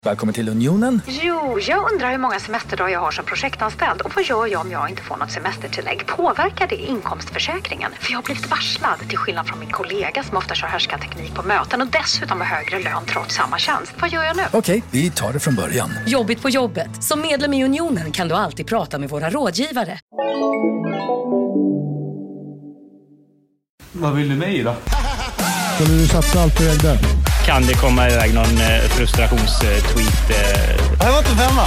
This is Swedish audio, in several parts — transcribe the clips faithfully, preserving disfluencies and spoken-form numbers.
Välkommen till Unionen. Jo, jag undrar hur många semesterdagar jag har som projektanställd. Och vad gör jag om jag inte får något semestertillägg? Påverkar det inkomstförsäkringen? För jag har blivit varslad, till skillnad från min kollega som ofta kör härskarteknik på möten och dessutom har högre lön trots samma tjänst. Vad gör jag nu? Okej, vi tar det från början. Jobbigt på jobbet. Som medlem i Unionen kan du alltid prata med våra rådgivare. Vad vill du med i då? Ska du satsa allt på ägda? Kan det komma iväg någon eh, frustrationstweet? Eh... Det var inte femma.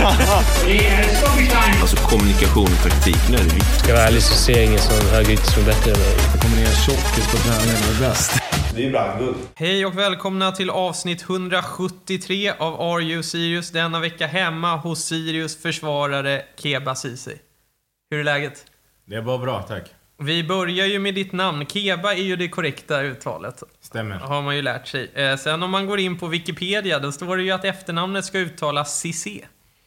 Alltså kommunikation och taktik nu är det viktigt. Ska vara ärlig så ser jag ingen som högerytter som är bättre än mig. Jag kommer ner tjockis på träningen är bäst. Det är ibland guld. Hej och välkomna till avsnitt hundrasjuttiotre av Are You Serious? Denna vecka hemma hos Sirius försvarare Keba Ceesay. Hur är läget? Det är bara bra, tack. Vi börjar ju med ditt namn. Keba är ju det korrekta uttalet. Stämmer. Har man ju lärt sig. Eh, sen om man går in på Wikipedia, då står det ju att efternamnet ska uttalas Ceesay.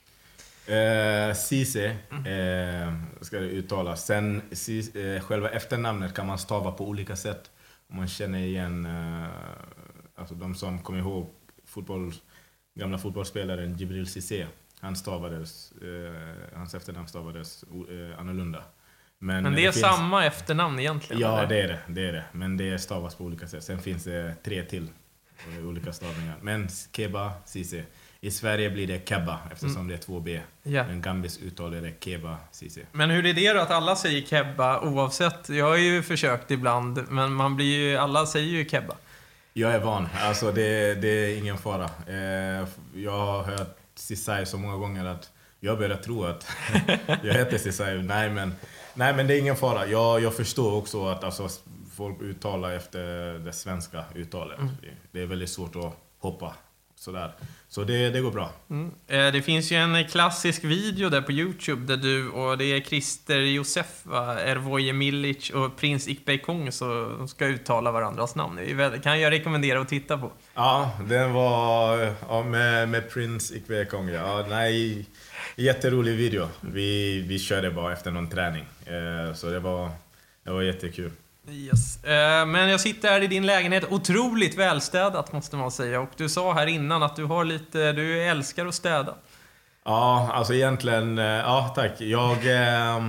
Eh, Ceesay eh, ska det uttalas. Sen eh, själva efternamnet kan man stava på olika sätt. Om man känner igen eh, alltså de som kommer ihåg fotboll, gamla fotbollsspelaren Djibril Cissé. Han stavades, eh, hans efternamn stavades eh, annorlunda. Men, Men det, det är finns... samma efternamn egentligen? Ja, eller? det är det, det är det. Men det stavas på olika sätt. Sen finns det tre till olika stavningar. Men Keba Ceesay. I Sverige blir det Keba eftersom mm. det är två B. Yeah. Men Gambis uttal är det Keba Ceesay. Men hur är det då att alla säger Keba oavsett? Jag har ju försökt ibland, men man blir ju, alla säger ju Keba. Jag är van. Alltså det, det är ingen fara. Eh, jag har hört Ceesay så många gånger att jag börjar tro att jag heter Ceesay. Nej men, nej, men det är ingen fara. Jag, jag förstår också att alltså, folk uttalar efter det svenska uttalet. Mm. Det är väldigt svårt att hoppa. Sådär. Så det, det går bra. Mm. Eh, det finns ju en klassisk video där på YouTube där du och det är Christer Josef, Ervoje Milic och Prins Ikbeikong som ska uttala varandras namn. Det kan jag rekommendera att titta på. Ja, den var ja, med, med Prins Ikbeikong. Ja, nej, jätterolig video. Vi, vi körde bara efter någon träning. Eh, så det var, det var jättekul. Yes. Eh, men jag sitter här i din lägenhet, otroligt välstädat måste man säga. Och du sa här innan att du har lite, du älskar att städa. Ja, alltså egentligen, ja tack. Jag, eh,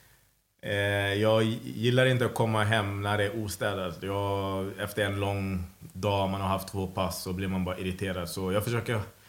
eh, jag gillar inte att komma hem när det är ostädat. Jag, efter en lång dag, man har haft två pass, så blir man bara irriterad. Så jag försöker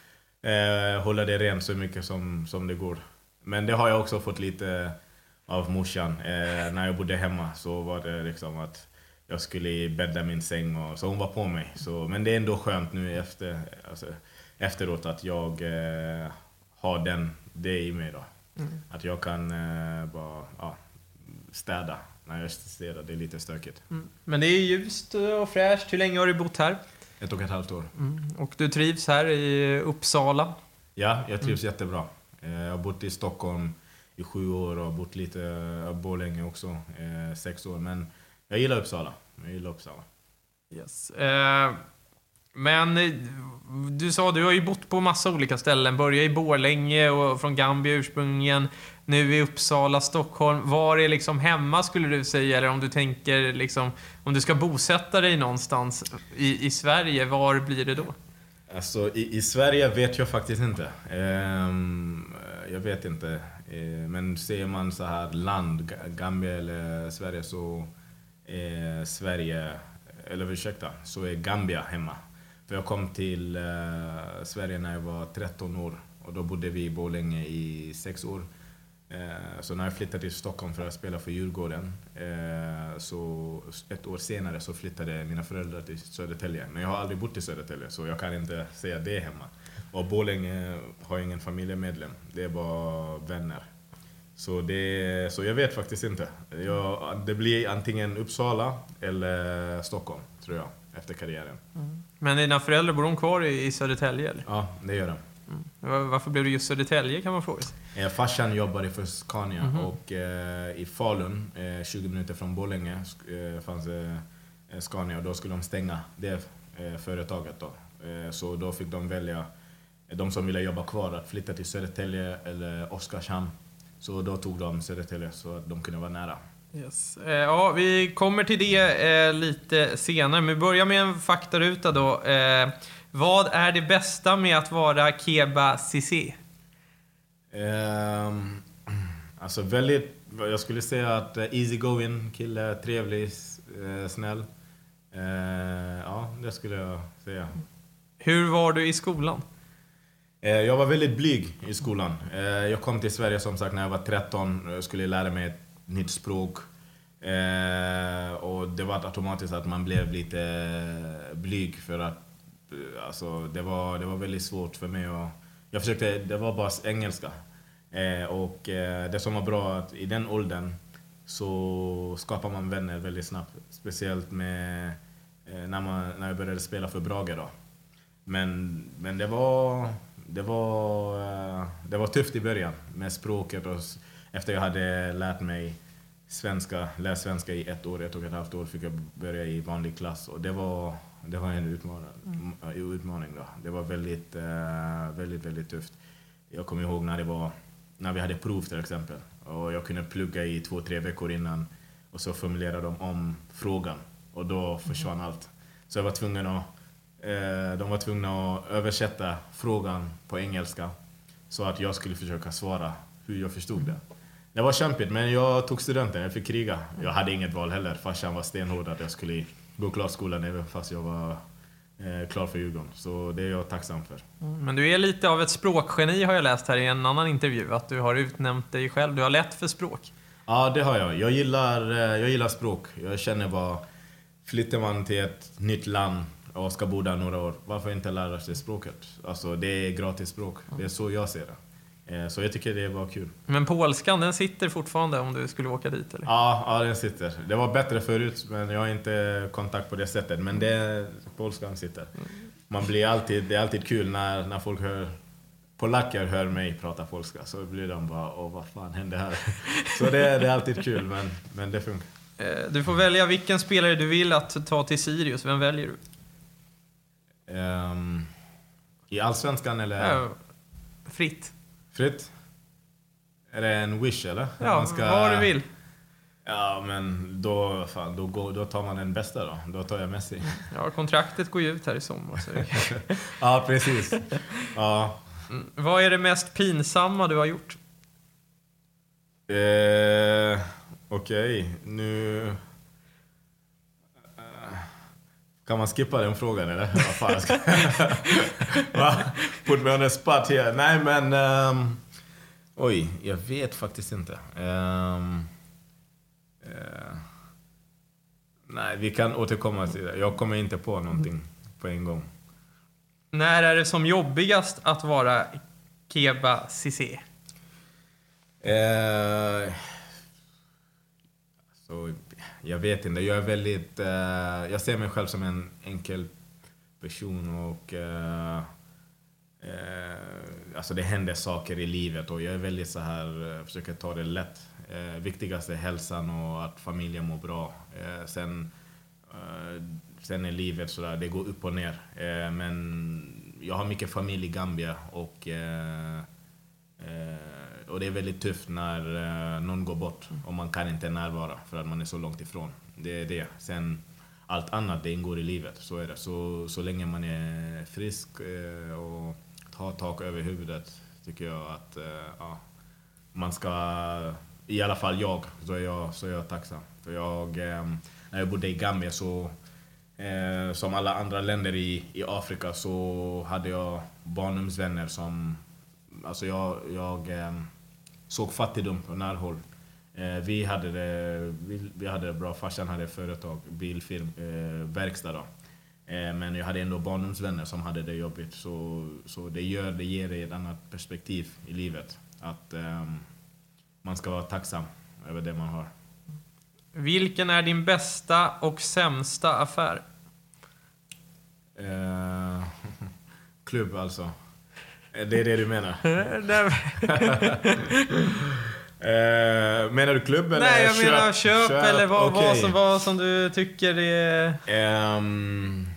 eh, hålla det rent så mycket som, som det går. Men det har jag också fått lite av morsan. Eh, när jag bodde hemma så var det liksom att jag skulle bädda min säng och så hon var på mig. Så, men det är ändå skönt nu efter, alltså, efteråt att jag eh, har den, det i mig då. Mm. Att jag kan eh, bara ja, städa när jag städar, det är lite stökigt. Mm. Men det är ljust och fräscht. Hur länge har du bott här? Ett och ett halvt år. Mm. Och du trivs här i Uppsala? Ja, jag trivs mm. jättebra. Eh, jag har bott i Stockholm i sju år och bott lite i Borlänge också, eh, sex år. Men jag gillar Uppsala. Jag gillar Uppsala. Yes. Eh, men du sa, du har ju bott på massa olika ställen. Började i Borlänge och från Gambia ursprungligen. Nu i Uppsala, Stockholm. Var är liksom hemma skulle du säga? Eller om du tänker liksom, om du ska bosätta dig någonstans i, i Sverige, var blir det då? Alltså i, i Sverige vet jag faktiskt inte. Um, jag vet inte. Uh, men ser man så här land, Gambia eller Sverige, så är Sverige, eller ursäkta, så är Gambia hemma. För jag kom till uh, Sverige när jag var tretton år och då bodde vi i Borlänge i sex år. Uh, så när jag flyttade till Stockholm för att spela för Djurgården, uh, så ett år senare så flyttade mina föräldrar till Södertälje. Men jag har aldrig bott i Södertälje så jag kan inte säga det hemma. Och Borlänge har ingen familjemedlem, det är bara vänner. Så, det, så jag vet faktiskt inte. Jag, det blir antingen Uppsala eller Stockholm, tror jag, efter karriären. Mm. Men dina föräldrar, bor de kvar i, i Södertälje? Eller? Ja, det gör de. Mm. Varför blev du just Södertälje, kan man fråga sig? Eh, farsan jobbade för Scania mm-hmm. och eh, i Falun, eh, tjugo minuter från Borlänge, eh, fanns eh, Scania och då skulle de stänga det eh, företaget då. Eh, så då fick de välja, de som ville jobba kvar, att flytta till Södertälje eller Oskarshamn. Så då tog de Södertälje så att de kunde vara nära. Yes. Eh, ja, vi kommer till det eh, lite senare. Men vi börjar med en faktaruta då. Eh, Vad är det bästa med att vara Keba Cissé? Um, alltså väldigt, jag skulle säga att easy going, kille, trevlig, eh, snäll. Uh, ja, det skulle jag säga. Hur var du i skolan? Uh, jag var väldigt blyg i skolan. Uh, jag kom till Sverige som sagt när jag var tretton och skulle lära mig ett nytt språk. Uh, och det var automatiskt att man blev lite blyg för att alltså, det, var, det var väldigt svårt för mig. Och jag försökte, det var bara engelska. Uh, och uh, det som var bra att i den åldern så skapar man vänner väldigt snabbt. Speciellt med, eh, när, man, när jag började spela för Brage då. Men, men det var, det var, eh, det var tufft i början med språket. Och efter jag hade lärt mig svenska, läst svenska i ett år, ett och ett halvt år, fick jag börja i vanlig klass. Och det var, det var en utmaning, mm. utmaning då. Det var väldigt, eh, väldigt, väldigt tufft. Jag kommer ihåg när det var, när vi hade prov till exempel. Och jag kunde plugga i två, tre veckor innan. Och så formulerade de om frågan. Och då försvann allt. Så jag var tvungen att, eh, de var tvungna att översätta frågan på engelska. Så att jag skulle försöka svara hur jag förstod det. Det var kämpigt, men jag tog studenten. Jag fick kriga. Jag hade inget val heller. Farsan var stenhård att jag skulle gå klart skolan även fast jag var eh, klar för Djurgården. Så det är jag tacksam för. Men du är lite av ett språkgeni har jag läst här i en annan intervju. Att du har utnämnt dig själv. Du har lätt för språk. Ja, det har jag. Jag gillar, jag gillar språk. Jag känner bara, flyttar man till ett nytt land och ska bo där några år, varför inte lära sig språket? Alltså, det är gratis språk. Det är så jag ser det. Så jag tycker det var kul. Men polskan, den sitter fortfarande om du skulle åka dit, eller? Ja, ja, den sitter. Det var bättre förut, men jag har inte kontakt på det sättet. Men det, polskan sitter. Man blir alltid, det är alltid kul när, när folk hör... Polacker hör mig prata polska, så blir de bara, åh, vad fan hände här? Så det är, det är alltid kul, men, men det funkar. Du får välja vilken spelare du vill att ta till Sirius. Vem väljer du? Um, I Allsvenskan eller? Ja, fritt. Fritt? Är det en wish eller? Ja, man ska... vad du vill. Ja, men då, fan, då, går, då tar man den bästa då. Då tar jag Messi. Ja, kontraktet går ju ut här i sommar. Så... ja, precis. Ja. Mm. Vad är det mest pinsamma du har gjort? Eh, Okej, okay. Nu... Kan man skippa den frågan eller? Vad fan ska... Put me on a spot here. Nej, men... Um... Oj, jag vet faktiskt inte. Um... Uh... Nej, vi kan återkomma till det. Jag kommer inte på någonting på en gång. När är det som jobbigast att vara Keba Cissé? Eh, så, jag vet inte. Jag är väldigt... Eh, jag ser mig själv som en enkel person och... Eh, eh, alltså det händer saker i livet och jag är väldigt så här... Försöker ta det lätt. Eh, viktigast är hälsan och att familjen mår bra. Eh, sen... Eh, Sen är livet sådär, det går upp och ner. Eh, men jag har mycket familj i Gambia och, eh, eh, och det är väldigt tufft när eh, någon går bort och man kan inte närvara för att man är så långt ifrån. Det är det. Sen allt annat, det ingår i livet, så är det. Så, så länge man är frisk eh, och har tak över huvudet tycker jag att eh, ja, man ska, i alla fall jag, så är jag, så är jag tacksam. För jag, eh, när jag bodde i Gambia så Eh, som alla andra länder i, i Afrika så hade jag barndomsvänner som... Alltså jag, jag eh, såg fattigdom på närhåll. Eh, vi, hade det, vi, vi hade det bra. Farsan hade företag, bilfirm, eh, verkstad då. Eh, men jag hade ändå barndomsvänner som hade det jobbigt. Så, så det, gör, det ger ett annat perspektiv i livet. Att eh, man ska vara tacksam över det man har. Vilken är din bästa och sämsta affär? Eh, klubb alltså. Det är det du menar? eh, menar du klubb eller Nej, jag köp? menar köp, köp eller vad, okay. vad, som, vad som du tycker är... Um,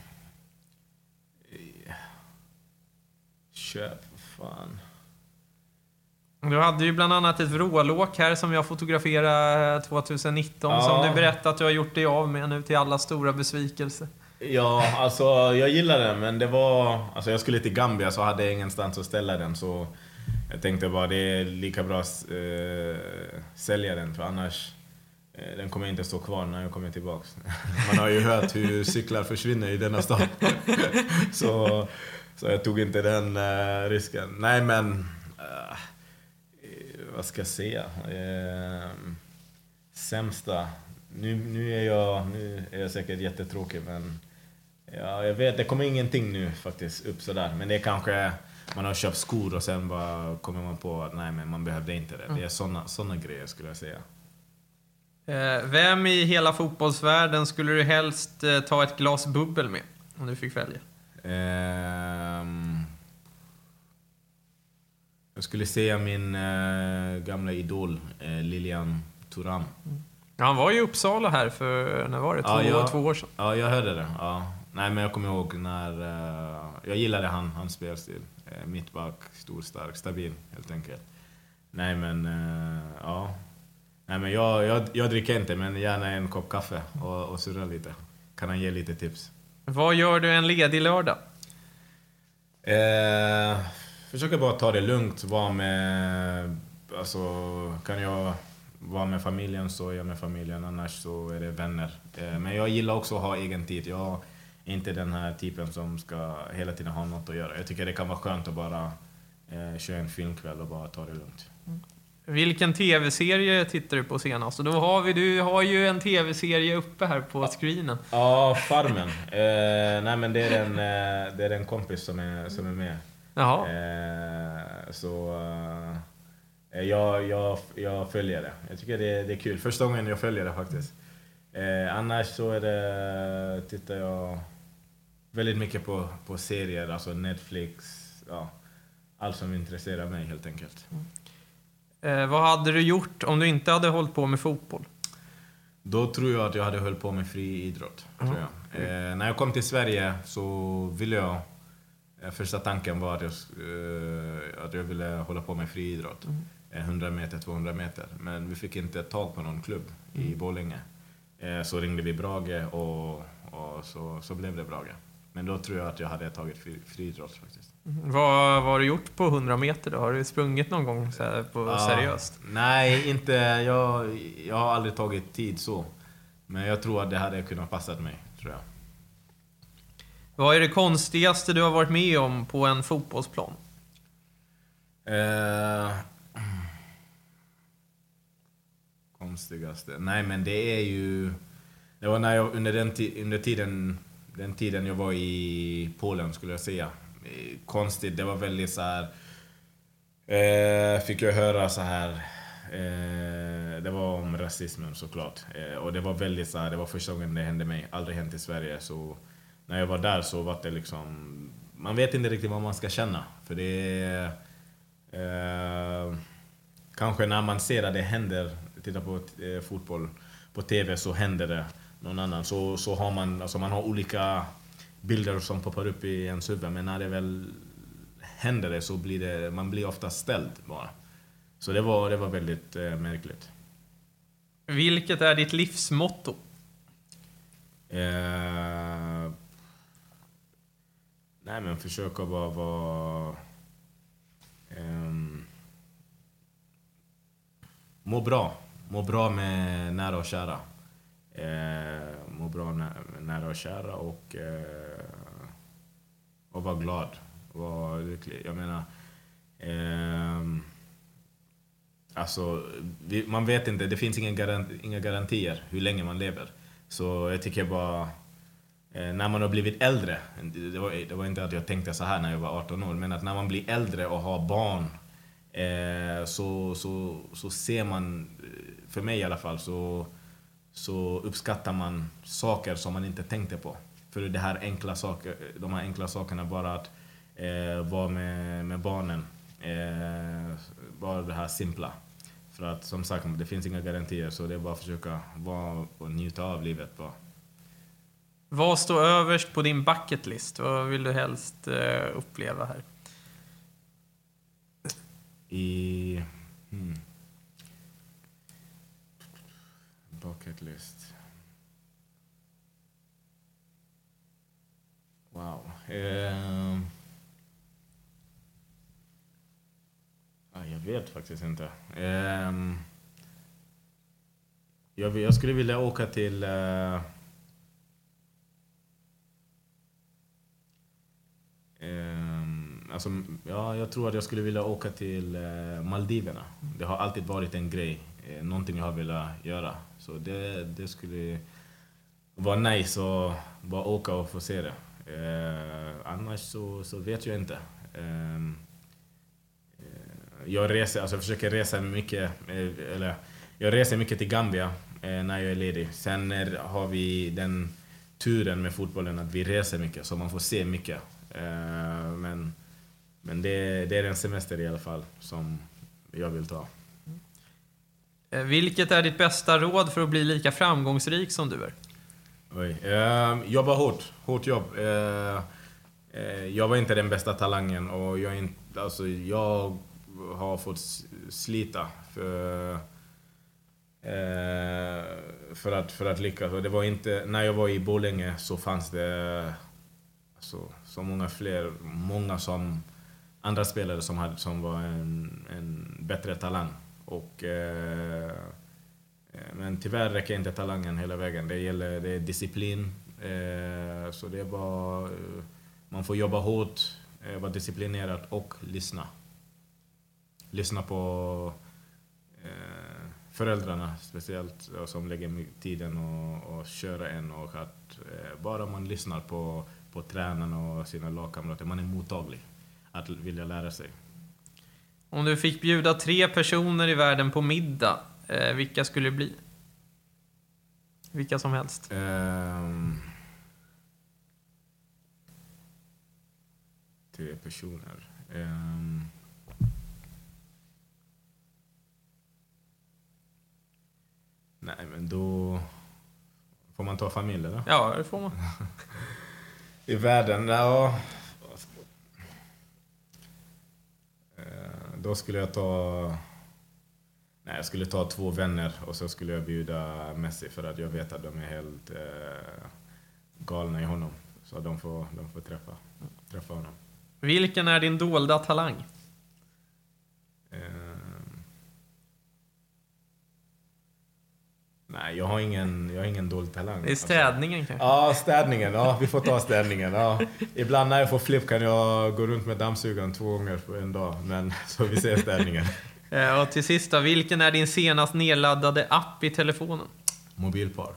köp, fan. Du hade ju bland annat ett vrålåk här som jag fotograferade tjugonitton ja. Som du berättade att du har gjort dig av med nu till alla stora besvikelser. Ja, alltså jag gillar den, men det var... Alltså jag skulle till Gambia så hade jag ingenstans att ställa den, så jag tänkte bara det är lika bra att äh, sälja den, för annars äh, den kommer inte stå kvar när jag kommer tillbaks. Man har ju hört hur cyklar försvinner i denna stad. så, så jag tog inte den äh, risken. Nej, men... Äh, vad ska jag säga? Äh, sämsta... Nu, nu, är jag, nu är jag säkert jättetråkig, men ja, jag vet, det kommer ingenting nu faktiskt upp sådär. Men det är kanske, man har köpt skor och sen bara kommer man på att nej, men man behövde inte det. Det är såna, såna grejer skulle jag säga. Eh, vem i hela fotbollsvärlden skulle du helst eh, ta ett glas bubbel med om du fick välja? Eh, jag skulle säga min eh, gamla idol eh, Lilian Thuram. Mm. Ja, han var i Uppsala här för, när var det? Två, ja, jag, två år sedan. Ja, jag hörde det. Ja. Nej, men jag kommer ihåg när... Uh, jag gillade han, hans spelstil. Uh, mittback, stor, stark, stabil, helt enkelt. Nej, men... Uh, ja. Nej, men jag, jag, jag dricker inte, men gärna en kopp kaffe och, och surra lite. Kan han ge lite tips? Vad gör du en ledig lördag? Uh, försöker bara ta det lugnt. Vara med... Alltså, kan jag... Var med familjen så är jag med familjen, annars så är det vänner. Men jag gillar också att ha egen tid. Jag är inte den här typen som ska hela tiden ha något att göra. Jag tycker det kan vara skönt att bara eh, köra en filmkväll och bara ta det lugnt. Mm. Vilken tv-serie tittar du på senast? Och då har vi, du har ju en tv-serie uppe här på screenen. Ja, Farmen. Eh, nej, men det är en, eh, det är en kompis som är, som är med. Jaha. Eh, så... Eh, Jag, jag, jag följer det. Jag tycker det, det är kul. Första gången jag följer det faktiskt. Eh, annars så är det, tittar jag väldigt mycket på, på serier, alltså Netflix, ja, allt som intresserar mig helt enkelt. Eh, vad hade du gjort om du inte hade hållit på med fotboll? Då tror jag att jag hade hållit på med fri idrott. Mm. Tror jag. Eh, när jag kom till Sverige så ville jag, eh, första tanken var att jag, eh, att jag ville hålla på med fri idrott. Mm. hundra meter, tvåhundra meter. Men vi fick inte tag på någon klubb mm. i Borlänge. Eh, så ringde vi Brage och, och så, så blev det Brage. Men då tror jag att jag hade tagit fri, friidrott faktiskt. Mm. Vad, vad har du gjort på hundra meter då? Har du sprungit någon gång så här på ah, seriöst? Nej, inte. Jag, jag har aldrig tagit tid så. Men jag tror att det hade kunnat passat mig, tror jag. Vad är det konstigaste du har varit med om på en fotbollsplan? Eh... Konstigaste. Nej, men det är ju, det var när jag under den under tiden den tiden jag var i Polen skulle jag säga. Konstigt, det var väldigt så här eh, fick jag höra så här eh, det var om rasismen såklart. Eh, och det var väldigt så här, det var första gången det hände mig, aldrig hänt i Sverige, så när jag var där så var det liksom, man vet inte riktigt vad man ska känna, för det är eh, kanske när man ser att det händer, titta på eh, fotboll på tv, så händer det någon annan, så, så har man, alltså man har olika bilder som poppar upp i ens huvud, men när det väl händer det så blir det, man blir ofta ställd bara. Så det var, det var väldigt eh, märkligt. Vilket är ditt livsmotto? Eh, nej, men försöka bara vara eh, må bra. Må bra med nära och kära. Eh, må bra med nära och kära och, eh, och vara glad. Var lycklig. Jag menar, eh, alltså, vi, man vet inte, det finns ingen garanti, inga garantier hur länge man lever. Så jag tycker bara, eh, när man har blivit äldre, det var, det var inte att jag tänkte så här när jag var arton år, men att när man blir äldre och har barn, eh, så, så, så ser man, för mig i alla fall, så, så uppskattar man saker som man inte tänkte på. För det här enkla saker, de här enkla sakerna, bara att eh, vara med, med barnen, eh, bara det här simpla. För att som sagt, det finns inga garantier, så det är bara att försöka vara och njuta av livet bara. Vad står överst på din bucket list? Vad vill du helst eh, uppleva här? I hmm. bucket list. Jag vet faktiskt inte. Um, jag, jag skulle vilja åka till... Uh, um, alltså, ja, jag tror att jag skulle vilja åka till uh, Maldiverna. Det har alltid varit en grej. Uh, någonting jag har velat göra. Så det, det skulle vara nice att bara åka och få se det. Uh, annars så, så vet jag inte. Um, Jag reser, alltså jag försöker resa mycket, eller jag reser mycket till Gambia eh, när jag är ledig. Sen är, har vi den turen med fotbollen att vi reser mycket, så man får se mycket. Eh, men men det, det är en semester i alla fall som jag vill ta. Vilket är ditt bästa råd för att bli lika framgångsrik som du är? Oj. Eh, jobba hårt, hårt jobb. Eh, eh, jag var inte den bästa talangen och jag är inte, alltså jag har fått slita för, eh, för, att, för att lyckas. Och det var inte, när jag var i Borlänge så fanns det alltså, så många fler, många som andra spelare som, hade, som var en, en bättre talang. Och, eh, men tyvärr räcker inte talangen hela vägen. Det gäller det är disciplin. Eh, så det är bara, man får jobba hårt, eh, vara disciplinerad och lyssna. Lyssna på eh, föräldrarna speciellt, som lägger tiden och, och köra en. Och att eh, bara man lyssnar på, på tränarna och sina lagkamrater, man är mottaglig att vilja lära sig. Om du fick bjuda tre personer i världen på middag, eh, vilka skulle det bli? Vilka som helst. Um, tre personer. Um, nej, men då får man ta familjen då? Ja, det får man. I världen, ja. Då skulle jag ta... Nej, jag skulle ta två vänner och så skulle jag bjuda Messi för att jag vet att de är helt eh, galna i honom. Så de får, de får träffa, träffa honom. Vilken är din dolda talang? Eh, nej, jag har ingen, jag har ingen dold talang. Det är städningen kanske? Ja, städningen. Ja, vi får ta städningen. Ja. Ibland när jag får flipp kan jag gå runt med dammsugaren två gånger på en dag. Men så vi ser städningen. Och till sist då, vilken är din senast nedladdade app i telefonen? Mobilpark.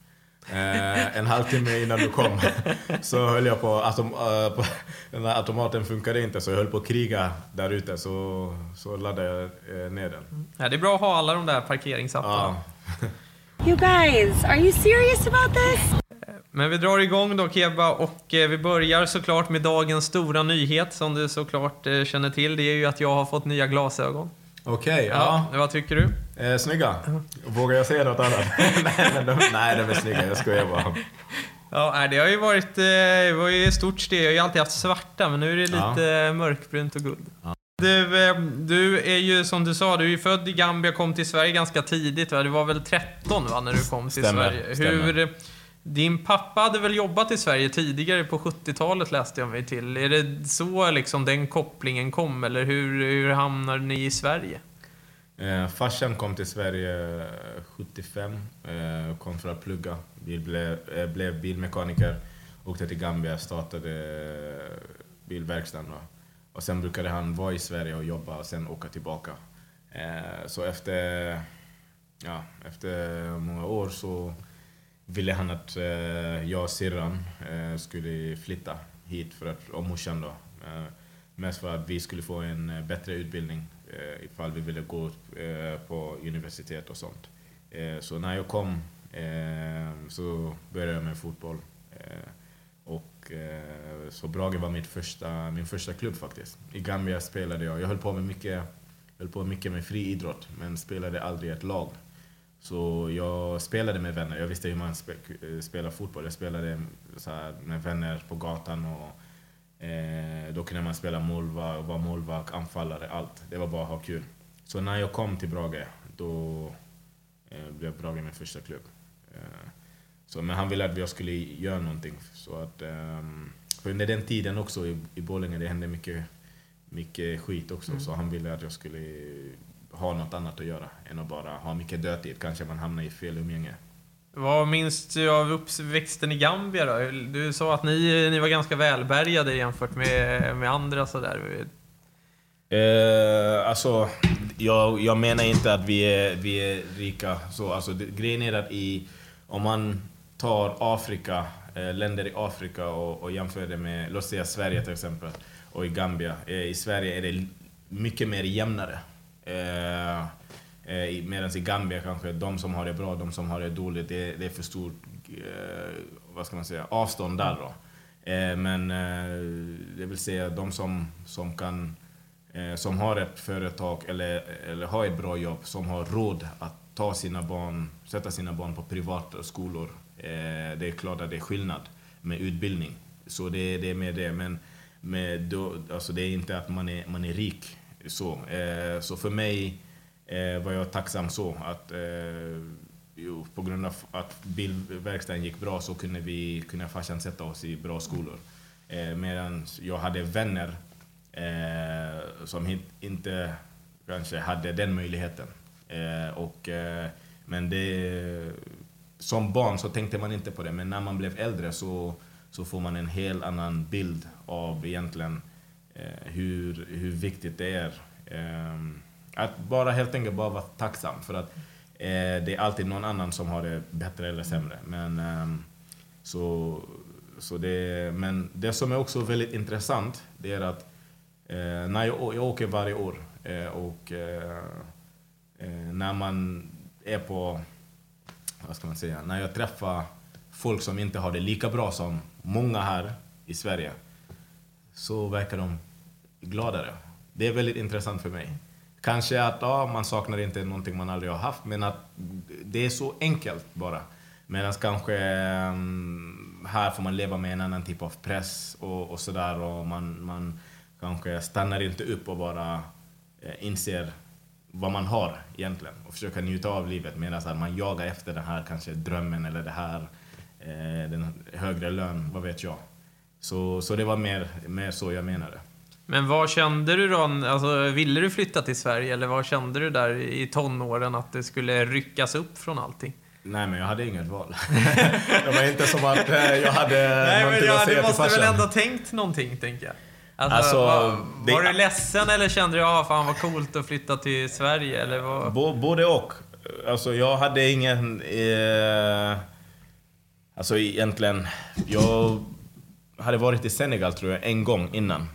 Eh, en halvtimme innan du kom så höll jag på, atom, äh, på den här automaten funkade inte, så jag höll på att kriga där ute, så, så laddade jag eh, ner den. Ja, det är bra att ha alla de där parkeringsapparna. Ja. You guys, are you serious about this? Men vi drar igång då, Keba, och eh, vi börjar såklart med dagens stora nyhet som du såklart eh, känner till. Det är ju att jag har fått nya glasögon. Okej, okay, ja. ja. Vad tycker du? Eh, snygga. Vågar jag säga något annat? nej, men de, nej, de är snygga. Jag skojar bara. Ja, det har ju varit det var ju stort steg. Jag har ju alltid haft svarta, men nu är det lite ja. mörkbrunt och guld. Ja. Du, du är ju, som du sa, du är ju född i Gambia, kom till Sverige ganska tidigt. Va? Du var väl tretton va, när du kom till stämmer, Sverige. Stämmer. Hur, din pappa hade väl jobbat i Sverige tidigare på sjuttiotalet, läste jag mig till. Är det så liksom den kopplingen kom, eller hur, hur hamnar ni i Sverige? Eh, farsan kom till Sverige sjuttiofem, eh, kom för att plugga, Bil, blev, eh, blev bilmekaniker, åkte till Gambia, startade eh, bilverkstaden då. Och sen brukade han vara i Sverige och jobba och sen åka tillbaka. Eh, så efter, ja, efter många år så ville han att eh, jag och syrran eh, skulle flytta hit för att, och morsan då. Eh, mest för att vi skulle få en bättre utbildning eh, ifall vi ville gå eh, på universitet och sånt. Eh, så när jag kom eh, så började jag med fotboll. Eh, och eh, så Brage var mitt första, min första klubb faktiskt. I Gambia spelade jag. Jag höll på med mycket, höll på mycket med friidrott, men spelade aldrig ett lag. Så jag spelade med vänner. Jag visste hur man spe, spelar fotboll. Jag spelade så här med vänner på gatan och Eh, då kunde man spela målvakt, vara målvakt, anfallare, allt. Det var bara att ha kul. Så när jag kom till Brage, då eh, blev Brage min första klubb. Eh, så, men han ville att jag skulle göra någonting. Så att, eh, för under den tiden också i, i Borlänge, det hände mycket, mycket skit också. Mm. Så han ville att jag skulle ha något annat att göra än att bara ha mycket dödtid. Kanske man hamnar i fel umgänge. Vad minns du av uppväxten i Gambia då? Du sa att ni, ni var ganska välbärgade jämfört med, med andra sådär. Eh, alltså, jag, jag menar inte att vi är, vi är rika. Så, alltså, det, grejen är att i, om man tar Afrika, eh, länder i Afrika och, och jämför det med, låt säga Sverige till exempel, och i Gambia. Eh, I Sverige är det mycket mer jämnare. Eh, eh, Medan i Gambia kanske de som har det bra, de som har det dåligt, det, det är för stort eh, vad ska man säga, avstånd där då. Eh, men eh, det vill säga de som, som kan eh, som har ett företag eller, eller har ett bra jobb, som har råd att ta sina barn, sätta sina barn på privata skolor. Eh, det är klart att det är skillnad med utbildning. Så det, det är med det, men med då, alltså det är inte att man är, man är rik. Så, eh, så för mig eh, var jag tacksam så att eh, jo, på grund av att bilverkstaden gick bra så kunde vi kunna farsan sätta oss i bra skolor. Eh, medan jag hade vänner eh, som hit, inte kanske hade den möjligheten. Eh, och, eh, men det, som barn så tänkte man inte på det, men när man blev äldre så, så får man en helt annan bild av egentligen Hur, hur viktigt det är eh, att bara helt enkelt bara vara tacksam, för att eh, det är alltid någon annan som har det bättre eller sämre. Men, eh, så, så det, men det som är också väldigt intressant, det är att eh, när jag, jag åker varje år eh, och eh, när man är på, vad ska man säga, när jag träffar folk som inte har det lika bra som många här i Sverige, så verkar de gladare. Det är väldigt intressant för mig. Kanske att ja, man saknar inte någonting man aldrig har haft, men att det är så enkelt bara. Medan kanske um, här får man leva med en annan typ av press och, och sådär, och man, man kanske stannar inte upp och bara eh, inser vad man har egentligen och försöker njuta av livet, medan man jagar efter den här kanske drömmen eller det här eh, den högre lön, vad vet jag. Så, så det var mer, mer så jag menade. Men vad kände du då? Alltså, ville du flytta till Sverige, eller vad kände du där i tonåren att det skulle ryckas upp från allting? Nej, men jag hade inget val. Det var inte som att jag hade Nej, någonting men jag, att säga du till farsan. måste väl ändå tänkt någonting, tänker jag. Alltså, alltså, var, det... var du ledsen eller kände du ja, fan vad coolt att flytta till Sverige? Eller vad? B- både och. Alltså, jag hade ingen... Eh... Alltså egentligen... Jag hade varit i Senegal tror jag en gång innan.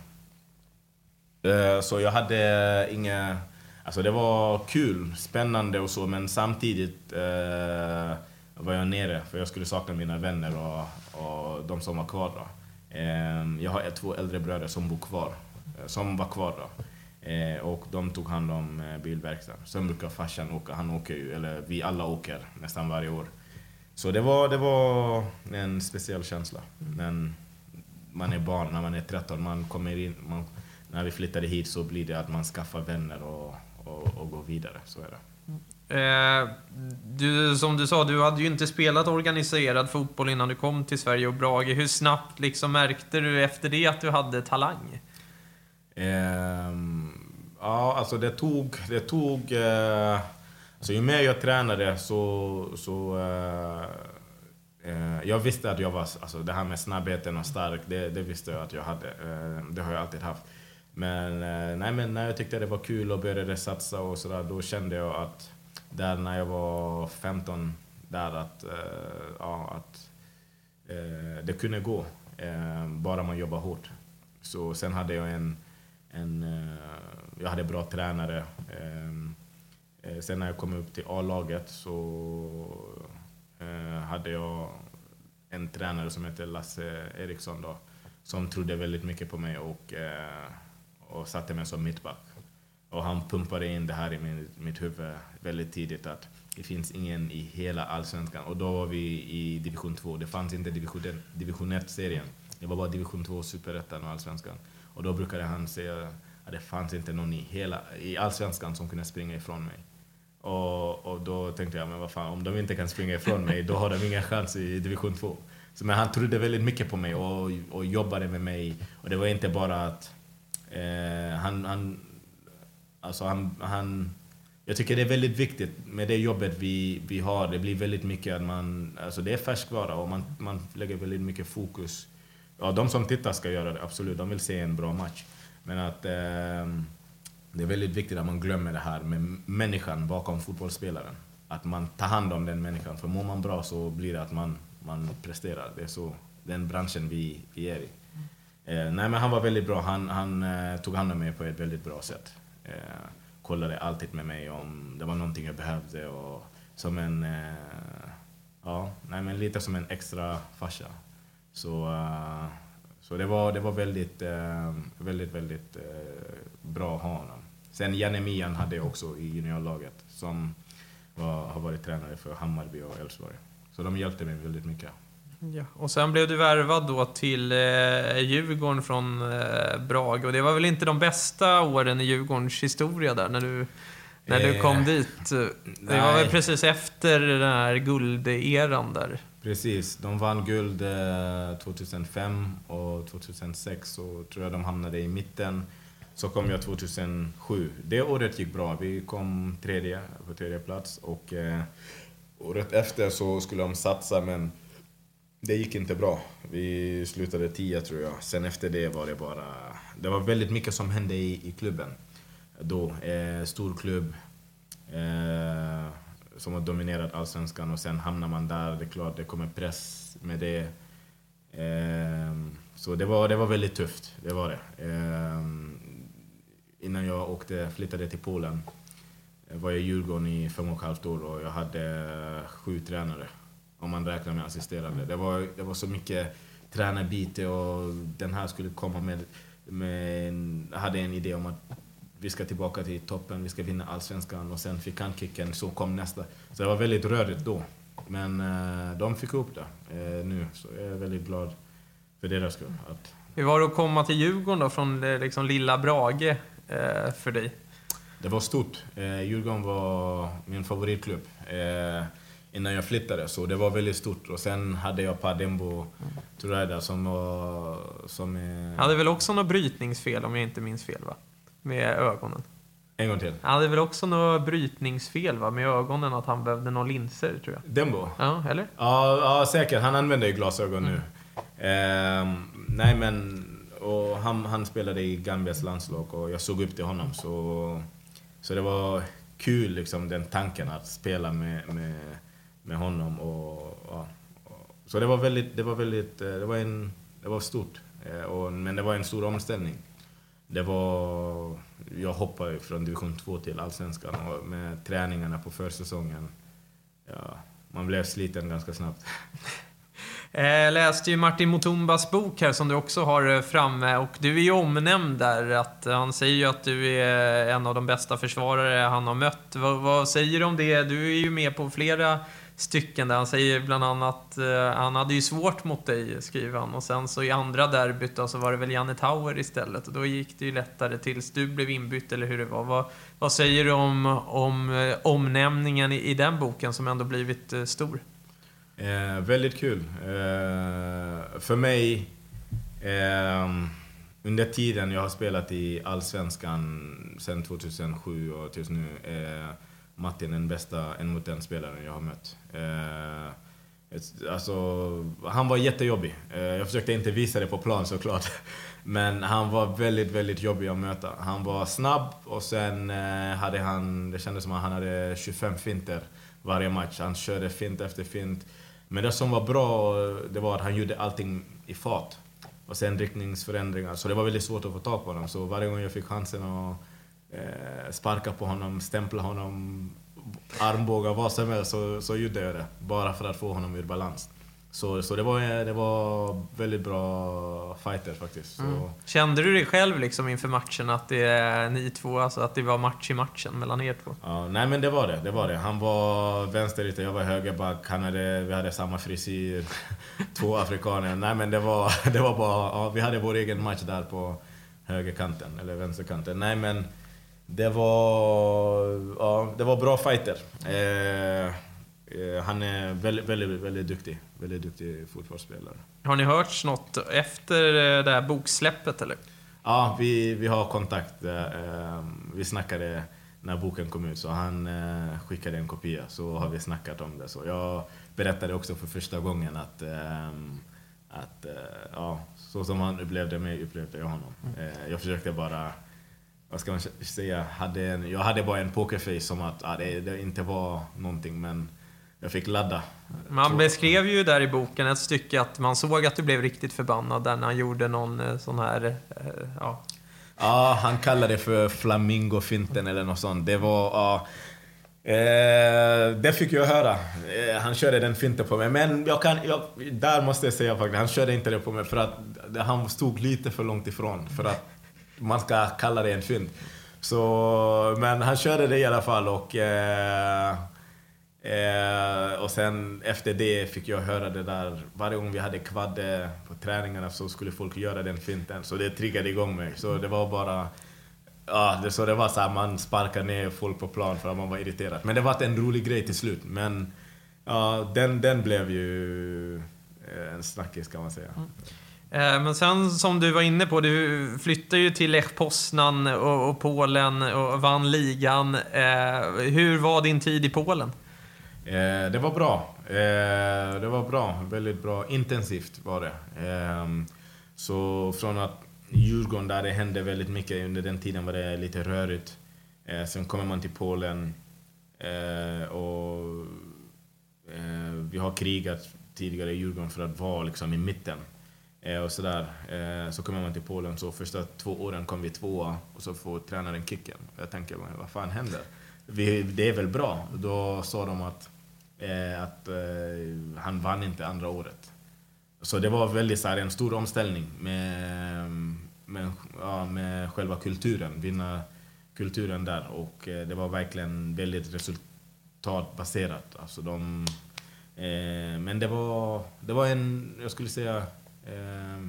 Så jag hade inga... Alltså det var kul, spännande och så, men samtidigt eh, var jag nere för jag skulle sakna mina vänner och, och de som var kvar då. Eh, jag har två äldre bröder som bor kvar, som var kvar då. Eh, och de tog hand om bilverkstaden. Sen brukar farsan åka, han åker ju, eller vi alla åker nästan varje år. Så det var, det var en speciell känsla. Men man är barn, när man är tretton, man kommer in, man, när vi flyttade hit så blir det att man skaffar vänner och, och, och går vidare, så är det. Eh, du, som du sa, du hade ju inte spelat organiserad fotboll innan du kom till Sverige och Brage. Hur snabbt liksom märkte du efter det att du hade talang? Eh, ja, alltså det tog... Det tog eh, alltså ju mer jag tränade så... så eh, eh, jag visste att jag var... Alltså det här med snabbheten och stark, det, det visste jag att jag hade. Eh, det har jag alltid haft. Men, eh, nej, men när jag tyckte det var kul och började satsa och sådär, då kände jag att där när jag var femton, där att, eh, ja, att eh, det kunde gå, eh, bara man jobbar hårt. Så sen hade jag en, en eh, jag hade bra tränare. Eh, sen när jag kom upp till A-laget så eh, hade jag en tränare som heter Lasse Eriksson då, som trodde väldigt mycket på mig och, eh, och satte mig som mittback. Och han pumpade in det här i min, mitt huvud väldigt tidigt att det finns ingen i hela Allsvenskan. Och då var vi i division två. Det fanns inte division, division ett-serien. Det var bara division två, Superettan och Allsvenskan. Och då brukade han säga att det fanns inte någon i hela i Allsvenskan som kunde springa ifrån mig. Och, och då tänkte jag, men vad fan, om de inte kan springa ifrån mig, då har de ingen chans i division två. Så, men han trodde väldigt mycket på mig och, och jobbade med mig. Och det var inte bara att Eh, han, han, alltså han, han, jag tycker det är väldigt viktigt med det jobbet vi, vi har. Det blir väldigt mycket att man, alltså det är färskvara och man, man lägger väldigt mycket fokus. Ja, de som tittar ska göra det, absolut. De vill se en bra match. Men att eh, det är väldigt viktigt att man glömmer det här med människan bakom fotbollsspelaren. Att man tar hand om den människan. För mår man bra så blir det att man, man presterar. Det är så den branschen vi, vi är i. Eh, nej, men han var väldigt bra. Han, han eh, tog hand om mig på ett väldigt bra sätt. Eh, kollade alltid med mig om det var någonting jag behövde. Och som en, eh, ja, nej, men lite som en extra farsa. Så, uh, så det var, det var väldigt, uh, väldigt, väldigt uh, bra att ha honom. Sen Janne Mian hade jag också i juniorlaget som var, har varit tränare för Hammarby och Elfsborg. Så de hjälpte mig väldigt mycket. Ja, och sen blev du värvad då till eh, Djurgården från eh, Brage. Och det var väl inte de bästa åren i Djurgårdens historia där när du, när eh, du kom dit. Det nej. var väl precis efter den här gulderan där. Precis, de vann guld eh, tjugohundrafem och tjugohundrasex så tror jag de hamnade i mitten. Så kom jag tjugohundrasju. Det året gick bra, vi kom tredje, på tredje plats och eh, året efter så skulle de satsa men det gick inte bra. Vi slutade tio tror jag. Sen efter det var det bara, det var väldigt mycket som hände i, i klubben. Då, eh, stor klubb. Eh, som har dominerat allsvenskan och sen hamnar man där, det är klart det kommer press med det. Eh, så det var, det var väldigt tufft, det var det. Eh, innan jag åkte, flyttade till Polen var jag i Djurgården i fem och ett halvt år och jag hade sju tränare, om man räknar med assisterande. Det var, det var så mycket tränarbyte och den här skulle komma med, med en, jag hade en idé om att vi ska tillbaka till toppen, vi ska vinna allsvenskan och sen fick han kicken, så kom nästa. Så det var väldigt rörigt då. Men eh, de fick upp det eh, nu, så jag är väldigt glad för deras skull. Att... Hur var det att komma till Djurgården då, från liksom lilla Brage eh, för dig? Det var stort. Eh, Djurgården var min favoritklubb eh, innan jag flyttade, så det var väldigt stort. Och sen hade jag Padembo, tror jag, där, som var... Som är... hade väl också något brytningsfel, om jag inte minns fel, va? Med ögonen. En gång till. Han hade väl också något brytningsfel, va? Med ögonen, att han behövde några linser, tror jag. Dembo? Ja, eller? Ja, ja säkert. Han använder ju glasögon mm. nu. Eh, nej, men... Och han, han spelade i Gambias landslag och jag såg upp till honom. Så, så det var kul, liksom, den tanken att spela med, med, med honom. Och, ja, och, så det var väldigt... Det var, väldigt, det var, en, det var stort. Eh, och, men det var en stor omställning. Det var, jag hoppade från division två till allsvenskan och med träningarna på försäsongen. Ja, man blev sliten ganska snabbt. Jag läste ju Martin Mutumbas bok här som du också har framme, och du är ju omnämnd där. Att han säger ju att du är en av de bästa försvarare han har mött. Vad, vad säger du om det? Du är ju med på flera stycken där. Han säger bland annat uh, han hade ju svårt mot dig, skriver han. Och sen så i andra derbyt så var det väl Janne Tauer istället. Och då gick det ju lättare tills du blev inbytt, eller hur det var. Vad, vad säger du om, om uh, omnämningen i, i den boken som ändå blivit uh, stor? Eh, väldigt kul. Eh, för mig, eh, under tiden jag har spelat i allsvenskan sedan tjugohundrasju och tills nu, är Martin den bästa en mot en spelaren jag har mött. Eh, alltså, han var jättejobbig. Eh, jag försökte inte visa det på plan såklart. Men han var väldigt, väldigt jobbig att möta. Han var snabb och sen eh, hade han, det kändes som att han hade tjugofem finter varje match. Han körde fint efter fint. Men det som var bra, det var att han gjorde allting i fart. Och sen riktningsförändringar. Så det var väldigt svårt att få tag på honom. Så varje gång jag fick chansen att eh, sparka på honom, stämpla honom, armbåga, vad som helst, så, så gjorde jag det. Bara för att få honom ur balans. Så, så det, var, det var väldigt bra fighter faktiskt. Så. Mm. Kände du dig själv liksom inför matchen att det är ni två, alltså att det var match i matchen mellan er två? Ja, nej men det var det, det var det. Han var vänsterytter, jag var högerback. Han hade, vi hade samma frisyr, två afrikaner. Nej men det var, det var bara, ja, vi hade vår egen match där på högerkanten eller vänsterkanten. Nej men det var, ja, det var bra fighter. Eh, Han är väldigt, väldigt, väldigt duktig. Väldigt duktig fotbollsspelare. Har ni hört något efter det här boksläppet eller? Ja, vi, vi har kontakt. Eh, vi snackade när boken kom ut, så han eh, skickade en kopia, så har vi snackat om det. Så jag berättade också för första gången att, eh, att eh, ja, så som han upplevde mig upplevde jag honom. Eh, jag försökte bara, vad ska man säga, hade en, jag hade bara en pokerface som att ja, det, det inte var någonting, men jag fick ladda. Man beskrev ju där i boken ett stycke att man såg att du blev riktigt förbannad där när han gjorde någon sån här, ja. Ja, han kallade det för flamingofinten eller något sånt. Det var, ja, eh, det fick jag höra. Eh, han körde den finten på mig. Men jag kan, jag, där måste jag säga faktiskt, han körde inte det på mig för att han stod lite för långt ifrån för att man ska kalla det en fint. Så, men han körde det i alla fall och eh, Eh, och sen efter det fick jag höra det där. Varje gång vi hade kvadde på träningarna så skulle folk göra den finten. Så det triggade igång mig. Så det var bara, ja, det, så det var så här, man sparkade ner folk på plan för att man var irriterad. Men det var en rolig grej till slut. Men ja, den, den blev ju en snackis kan man säga. Mm. Men sen som du var inne på, du flyttade ju till Lech Poznan och, och Polen och vann ligan. Hur var din tid i Polen? Eh, det var bra. Eh, det var bra. Väldigt bra. Intensivt var det. Eh, så från att Djurgården där det hände väldigt mycket under den tiden var det lite rörigt. Eh, sen kommer man till Polen eh, och eh, vi har krigat tidigare i Djurgården för att vara liksom i mitten. Eh, och så där. Eh, så kommer man till Polen, så första två åren kom vi tvåa och så får tränaren kicken. Jag tänker, vad fan händer? Vi, det är väl bra. Då sa de att, eh, att eh, han vann inte andra året. Så det var väldigt så här, en stor omställning med, med, ja, med själva kulturen, vinna kulturen där. Och eh, det var verkligen väldigt resultatbaserat. Alltså de, eh, men det var, det var en, jag skulle säga, eh,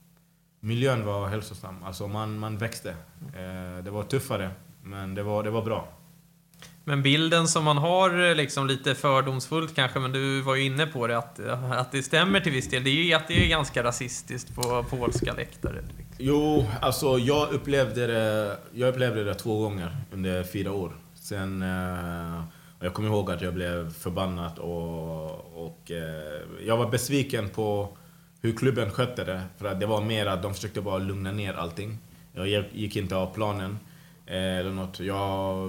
miljön var hälsosam. Alltså man, man växte. Eh, det var tuffare, men det var, det var bra. Men bilden som man har, liksom lite fördomsfullt kanske, men du var ju inne på det, att, att det stämmer till viss del. Det är ju att det är ganska rasistiskt på polska läktare. Jo, alltså jag upplevde det, jag upplevde det två gånger under fyra år. Sen, eh, jag kommer ihåg att jag blev förbannad och, och eh, jag var besviken på hur klubben skötte det. För att det var mer att de försökte bara lugna ner allting. Jag gick inte av planen eh, eller något. Jag...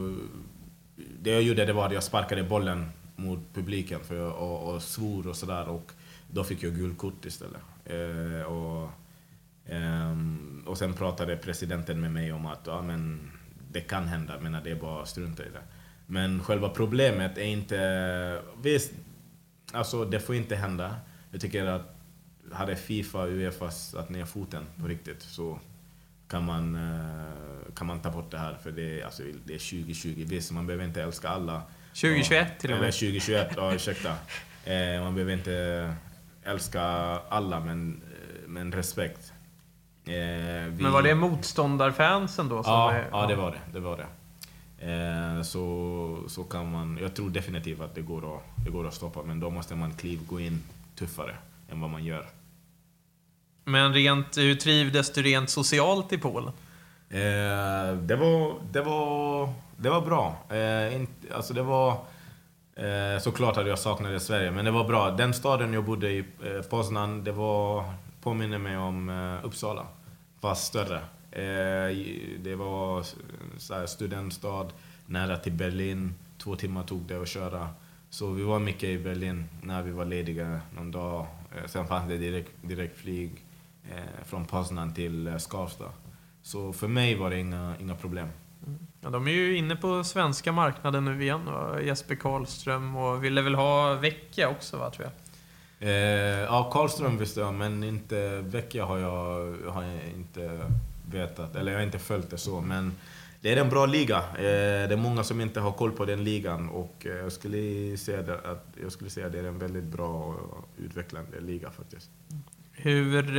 Det jag gjorde det var att jag sparkade bollen mot publiken för jag, och, och svor och sådär, och då fick jag gulkort istället. Eh, och, eh, och sen pratade presidenten med mig om att ja, men det kan hända, men det är bara strunta i det. Men själva problemet är inte, visst, alltså det får inte hända. Jag tycker att hade FIFA och UEFA satt ner foten på riktigt så kan man, kan man ta bort det här, för det är, alltså, det är tjugo tjugo. Visst, man behöver inte älska alla. tjugo tjugoett till och med. Eller tjugo tjugoett, ja, ursäkta. Eh, man behöver inte älska alla, men, men respekt. Eh, vi... Men var det motståndarfansen då? Som ja, är... ja, det var det. det, var det. Eh, så, så kan man, jag tror definitivt att det går att, det går att stoppa, men då måste man kliv gå in tuffare än vad man gör. Men rent, hur trivdes du rent socialt i Polen? Eh, det var det var det var bra. Eh, in, alltså det var eh, såklart att jag saknade Sverige, men det var bra. Den staden jag bodde i, eh, Poznan, det var påminner mig om eh, Uppsala, fast större. Eh, det var så här, studentstad nära till Berlin. Två timmar tog det att köra. Så vi var mycket i Berlin när vi var lediga någon dag. Eh, sen fanns det direkt direkt flyg från Poznan till Skavsta. Så för mig var det inga, inga problem. Ja, de är ju inne på svenska marknaden nu igen. Och Jesper Karlström och ville väl ha Vecchia också, va, tror jag. Eh, ja, Karlström visste jag, men inte Vecchia har jag, har jag inte vetat. Eller jag har inte följt det så. Men det är en bra liga. Eh, det är många som inte har koll på den ligan. Och jag skulle säga att, jag skulle säga att det är en väldigt bra och utvecklande liga faktiskt. Hur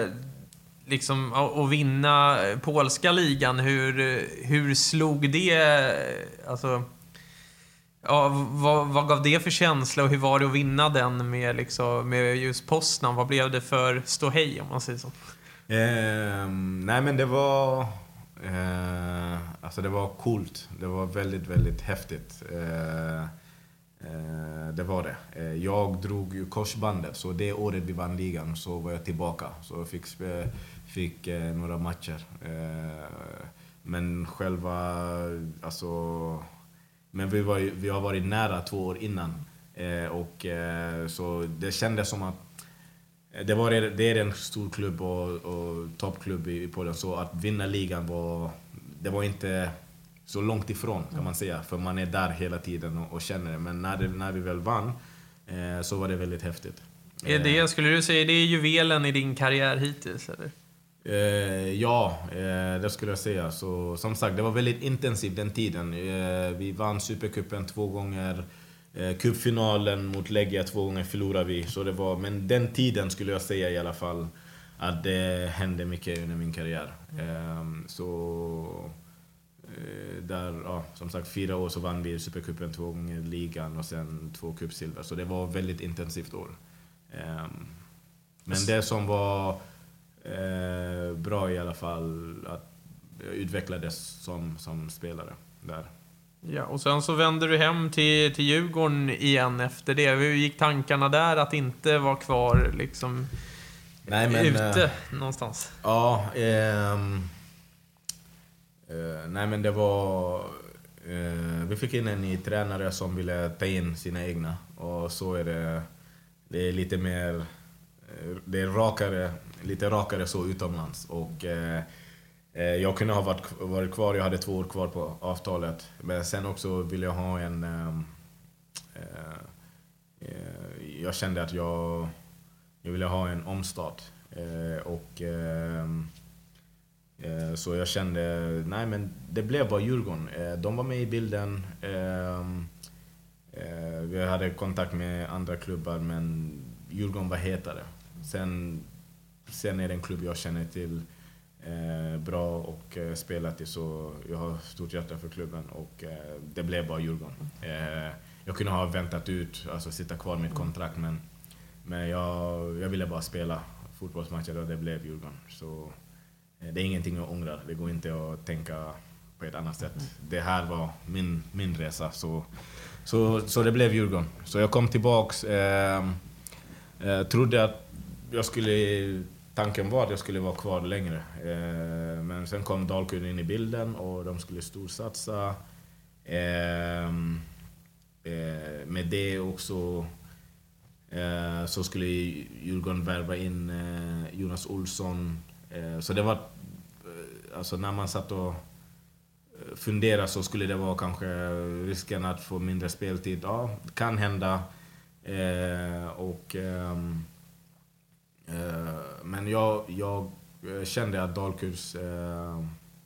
liksom att vinna polska ligan, hur hur slog det, alltså ja, vad, vad gav det för känsla och hur var det att vinna den med liksom med just Poznan? Vad blev det för ståhej, om man säger så? Eh, nej men det var eh, alltså det var coolt. Det var väldigt, väldigt häftigt. Eh, eh, det var det. Eh, jag drog ju korsbandet, så det året vi vann ligan så var jag tillbaka. Så jag fick, fick eh, några matcher. Eh, men själva, alltså... Men vi, var, vi har varit nära två år innan. Eh, och eh, så det kändes som att det, var, det är en stor klubb och, och toppklubb i, i Polen, så att vinna ligan var, det var inte så långt ifrån, kan man säga, för man är där hela tiden och, och känner det. Men när, det, när vi väl vann eh, så var det väldigt häftigt. Är det, skulle du säga, det är juvelen i din karriär hittills, eller? Eh, ja, eh, det skulle jag säga. Så, som sagt, det var väldigt intensivt den tiden. Eh, vi vann Supercupen två gånger. Eh, cupfinalen mot Legia två gånger förlorade vi. Så det var, men den tiden skulle jag säga i alla fall att det hände mycket under min karriär. Eh, så eh, där, ja, som sagt, fyra år så vann vi Supercupen två gånger, ligan och sen två cupsilver. Så det var väldigt intensivt år. Eh, men det som var Eh, bra i alla fall att jag utvecklades som, som spelare där. Ja, och sen så vände du hem till, till Djurgården igen efter det. Hur gick tankarna där att inte vara kvar liksom nej, men, ute eh, någonstans? Ja, ehm, eh, nej men det var eh, vi fick in en ny tränare som ville ta in sina egna, och så är det, det är lite mer, det är rakare, lite rakare så utomlands, och eh, jag kunde ha varit, varit kvar, jag hade två år kvar på avtalet, men sen också ville jag ha en eh, eh, jag kände att jag jag ville ha en omstart, eh, och eh, eh, så jag kände, nej men det blev bara Djurgården. Eh, de var med i bilden, eh, eh, vi hade kontakt med andra klubbar, men Djurgården var hetare. Sen, sen är det en klubb jag känner till eh, bra och eh, spelat i, så jag har stort hjärta för klubben, och eh, det blev bara Djurgården. Eh, jag kunde ha väntat ut, alltså sitta kvar med ett kontrakt, men, men jag, jag ville bara spela fotbollsmatcher, och det blev Djurgården. Så eh, det är ingenting jag ångrar, det går inte att tänka på ett annat sätt. Det här var min, min resa, så, så, så det blev Djurgården. Så jag kom tillbaks, eh, jag trodde att jag skulle, tanken var att jag skulle vara kvar längre. Eh, men sen kom Dalkurd in i bilden och de skulle storsatsa. Eh, eh, med det också eh, så skulle Djurgården värva in eh, Jonas Olsson. Eh, så det var, alltså när man satt och funderade, så skulle det vara kanske risken att få mindre speltid. Ja, det kan hända. Eh, och ehm, eh, men jag, jag kände att Dalkurds eh,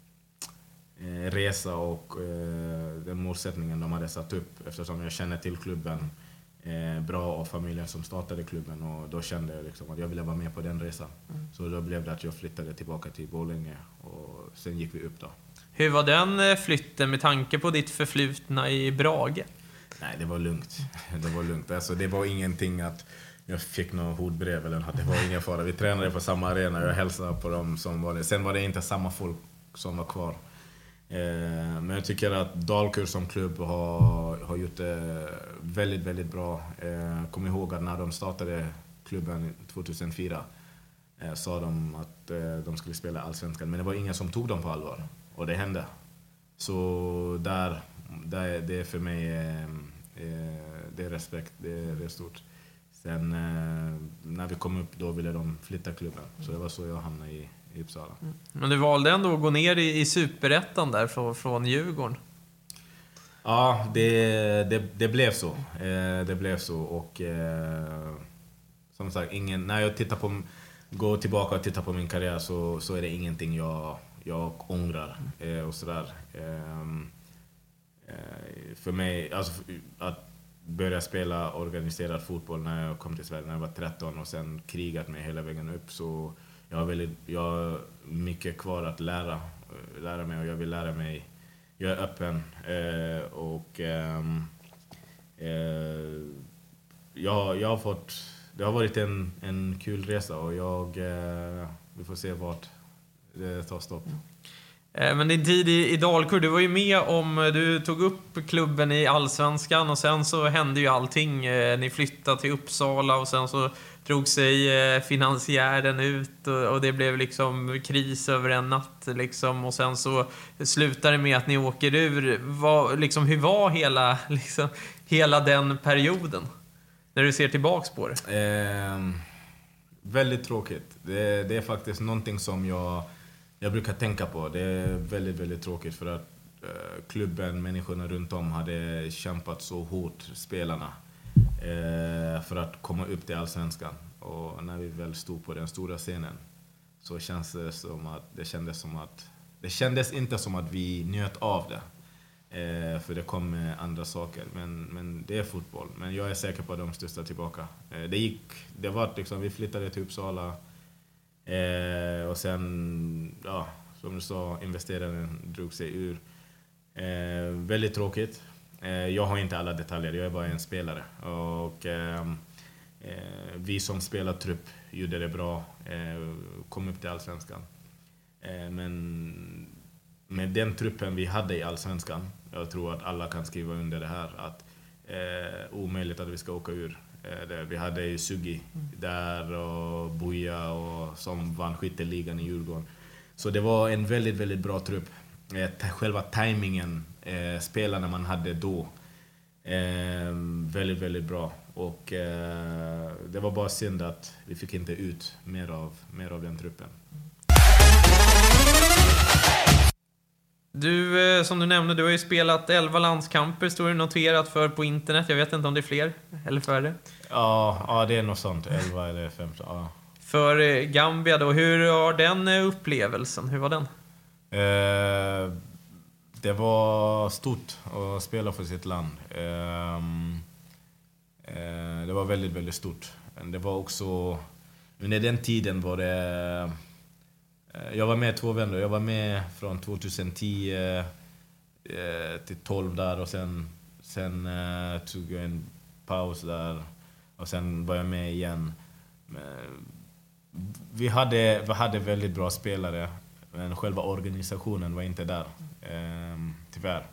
resa och eh, den målsättningen de hade satt upp, eftersom jag känner till klubben eh, bra och familjen som startade klubben, och då kände jag liksom att jag ville vara med på den resan. Mm. Så då blev det att jag flyttade tillbaka till Borlänge, och sen gick vi upp då. Hur var den flytten med tanke på ditt förflutna i Brage? Nej, det var lugnt. Det var lugnt. Alltså, det var ingenting att jag fick något hotbrev eller att det var ingen fara. Vi tränade på samma arena, jag hälsade på dem som var det. Sen var det inte samma folk som var kvar. Eh, men jag tycker att Dalkurd som klubb har, har gjort det väldigt, väldigt bra. Eh, kom ihåg att när de startade klubben tjugohundrafyra eh, sa de att eh, de skulle spela Allsvenskan. Men det var ingen som tog dem på allvar. Och det hände. Så där, där det är för mig eh, det är respekt, det är, det är stort. Sen eh, när vi kom upp, då ville de flytta klubben. Så det var så jag hamnade i, i Uppsala. Mm. Men du valde ändå att gå ner i, i superettan där från, från Djurgården. Ja, det, det, det blev så. Eh, det blev så. Och eh, som sagt, ingen, när jag tittar på, går tillbaka och tittar på min karriär, så, så är det ingenting jag, jag ångrar. Eh, och sådär. Eh, eh, för mig, alltså, att börja spela organiserad fotboll när jag kom till Sverige när jag var tretton, och sen krigat mig hela vägen upp, så jag har väldigt, jag har mycket kvar att lära, lära mig, och jag vill lära mig. Jag är öppen eh, och eh, eh, jag, jag har fått, det har varit en, en kul resa, och jag, eh, vi får se vart det tar stopp. Men din tid i, i Dalkurd, du var ju med om, du tog upp klubben i Allsvenskan och sen så hände ju allting. Ni flyttade till Uppsala och sen så drog sig finansiären ut och, och det blev liksom kris över en natt liksom, och sen så slutade det med att ni åker ur. Var, liksom, hur var hela, liksom, hela den perioden när du ser tillbaks på det? Eh, väldigt tråkigt. Det, det är faktiskt någonting som jag Jag brukar tänka på. Det är väldigt, väldigt tråkigt för att eh, klubben, människorna runt om hade kämpat så hårt, spelarna, eh, för att komma upp till Allsvenskan. Och när vi väl stod på den stora scenen så känns det som att det kändes som att det kändes inte som att vi njöt av det. Eh, för det kom med andra saker. Men, men det är fotboll. Men jag är säker på att de studsar tillbaka. Eh, det gick, det var liksom, vi flyttade till Uppsala. Eh, och sen, ja, som du sa, investeraren drog sig ur. Eh, väldigt tråkigt. Eh, jag har inte alla detaljer, jag är bara en spelare. Och eh, eh, vi som spelar trupp gjorde det bra, eh, kom upp till Allsvenskan. Eh, men med den truppen vi hade i Allsvenskan, jag tror att alla kan skriva under det här, att eh, omöjligt att vi ska åka ur. Där vi hade ju Sugi där och Buja och som vann skytteligan i Djurgården. Så det var en väldigt, väldigt bra trupp. Själva tajmingen, eh, spelarna man hade då, eh, väldigt, väldigt bra. Och eh, det var bara synd att vi fick inte ut mer av, mer av den truppen. Du, som du nämnde, du har ju spelat elva landskamper, står det noterat för på internet. Jag vet inte om det är fler eller färre. Ja, ja det är något sånt. elva eller femton, ja. För Gambia då, hur har den upplevelsen? Hur var den? Eh, det var stort att spela för sitt land. Eh, eh, det var väldigt, väldigt stort. Men det var också... Under den tiden var det... Jag var med två vändor. Jag var med från tjugohundratio eh, till tolv där och sen, sen eh, tog jag en paus där och sen var jag med igen. Men vi, hade, vi hade väldigt bra spelare, men själva organisationen var inte där, eh, tyvärr.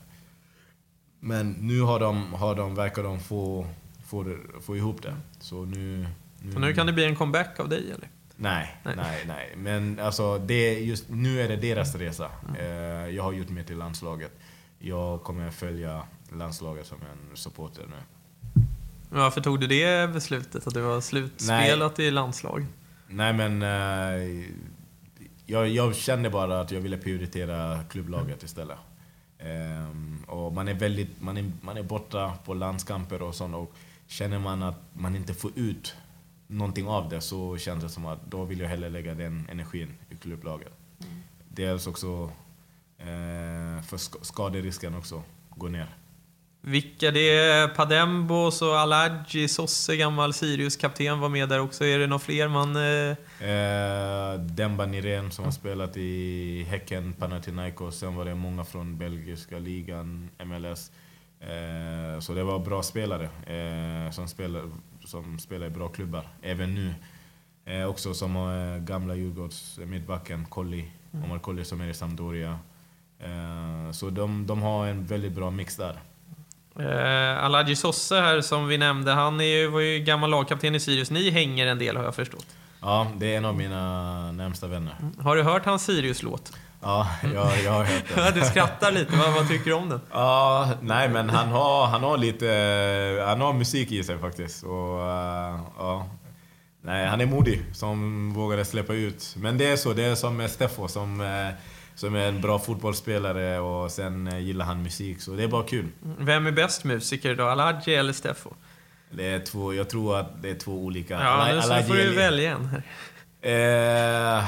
Men nu har de, har de, verkar de få, få, få ihop det. Så nu, nu, Så nu kan det bli en comeback av dig, eller? Nej, nej, nej, nej. Men alltså, det, just nu är det deras resa. Mm. Jag har gjort mig till landslaget. Jag kommer följa landslaget som en supporter nu. Varför tog du det beslutet att det var slutspelat nej. i landslag? Nej, men uh, jag, jag kände bara att jag ville prioritera klubblaget istället. Um, och man är väldigt, man är, man är borta på landskamper och sånt, och känner man att man inte får ut någonting av det, så känns det som att då vill jag hellre lägga den energin i klubblaget. Mm. Dels också eh, för skaderisken också går ner. Vilka det är? Padembos och Aladji Sosse, gammal Sirius-kapten, var med där också. Är det några fler man... Eh... Eh, Demba Niren som har spelat i Häcken, Panathinaikos. Sen var det många från belgiska ligan, M L S. Eh, så det var bra spelare eh, som spelar som spelar i bra klubbar även nu. Eh, också som eh, gamla Djurgårds mittbacken Colli, mm. Omar Colli som är i Sampdoria. Eh, så de, de har en väldigt bra mix där. Eh, Aladji Sosse här som vi nämnde, han är ju, var ju gammal lagkapten i Sirius. Ni hänger en del, har jag förstått. Ja, det är en av mina närmsta vänner. Mm. Har du hört hans Sirius-låt? Ja, jag, jag har hört det. Du skrattar lite, vad, vad tycker du om den? Ja, nej men han har, han har lite, han har musik i sig faktiskt. Och, uh, ja. Nej, han är modig som vågade släppa ut. Men det är så, det är som med Steffo som, uh, som är en bra fotbollsspelare och sen uh, gillar han musik, så det är bara kul. Vem är bäst musiker då, Aladji eller Steffo? Det är två, jag tror att det är två olika. Ja, nu så får du välja en här. Uh,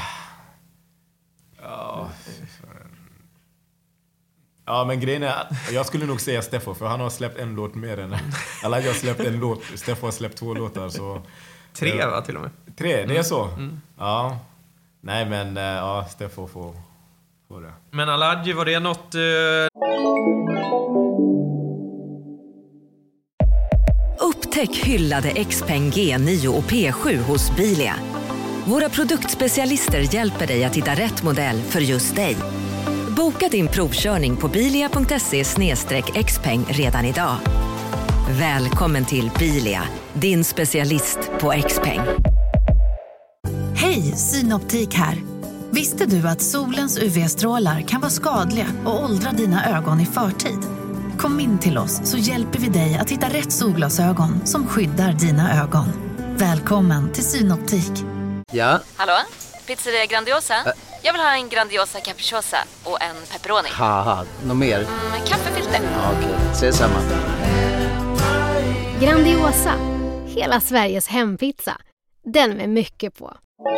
Ja, ja, men grejen är, jag skulle nog säga Steffo, för han har släppt en låt mer än alla. Jag har släppt en låt, Steffo har släppt två låtar, så tre va till och med. Tre, det är så. Mm. Ja. Nej, men ja, Steffo får, får det. Men Aladji, var det något uh... Upptäck hyllade Xpeng G nio och P sju hos Bilia. Våra produktspecialister hjälper dig att hitta rätt modell för just dig. Boka din provkörning på bilia punkt se slash xpeng redan idag. Välkommen till Bilia, din specialist på Xpeng. Hej, Synoptik här. Visste du att solens U V-strålar kan vara skadliga och åldra dina ögon i förtid? Kom in till oss så hjälper vi dig att hitta rätt solglasögon som skyddar dina ögon. Välkommen till Synoptik. Ja? Hallå? Pizzeria Grandiosa? Ä Jag vill ha en Grandiosa capriciosa och en pepperoni. Haha, något mer? Mm, kaffefilter. Ja, okej, okay. Ses samma. Grandiosa, hela Sveriges hempizza. Den med mycket på.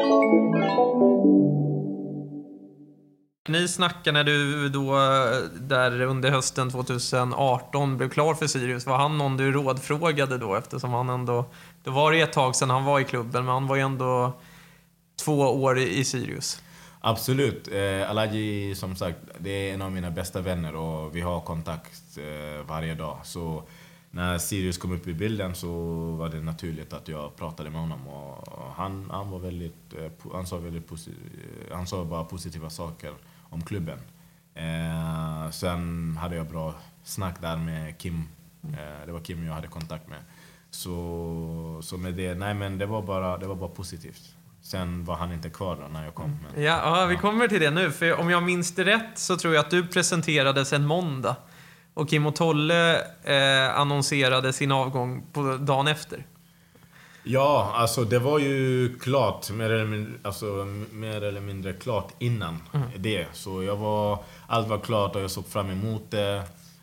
Ni snackade när du då där under hösten tjugoarton blev klar för Sirius. Var han någon du rådfrågade då, eftersom han ändå, då var det ett tag sedan han var i klubben, men han var ju ändå två år i Sirius. Absolut. Eh, Alaji, som sagt, det är en av mina bästa vänner och vi har kontakt eh, varje dag. Så när Sirius kom upp i bilden så var det naturligt att jag pratade med honom. Och han, han var väldigt, eh, han sa väldigt positiv, han sa bara positiva saker om klubben. Eh, sen hade jag bra snack där med Kim. Eh, det var Kim jag hade kontakt med. Så, så med det, nej men det var bara, det var bara positivt. Sen var han inte kvar då när jag kom. Men, ja, ja, vi kommer till det nu. För om jag minns det rätt så tror jag att du presenterades en måndag. Och Kim och Tolle eh, annonserade sin avgång på dagen efter. Ja, alltså det var ju klart, mer eller mindre, alltså, mer eller mindre klart innan mm. det. Så jag var, allt var klart och jag såg fram emot det.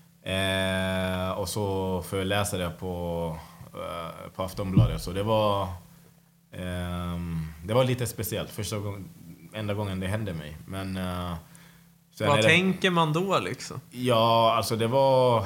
Eh, och så får jag läsa det på, eh, på Aftonbladet. Så det var... Um, det var lite speciellt. Första gången, enda gången det hände mig. Men uh, vad tänker det, man då liksom? Ja, alltså det var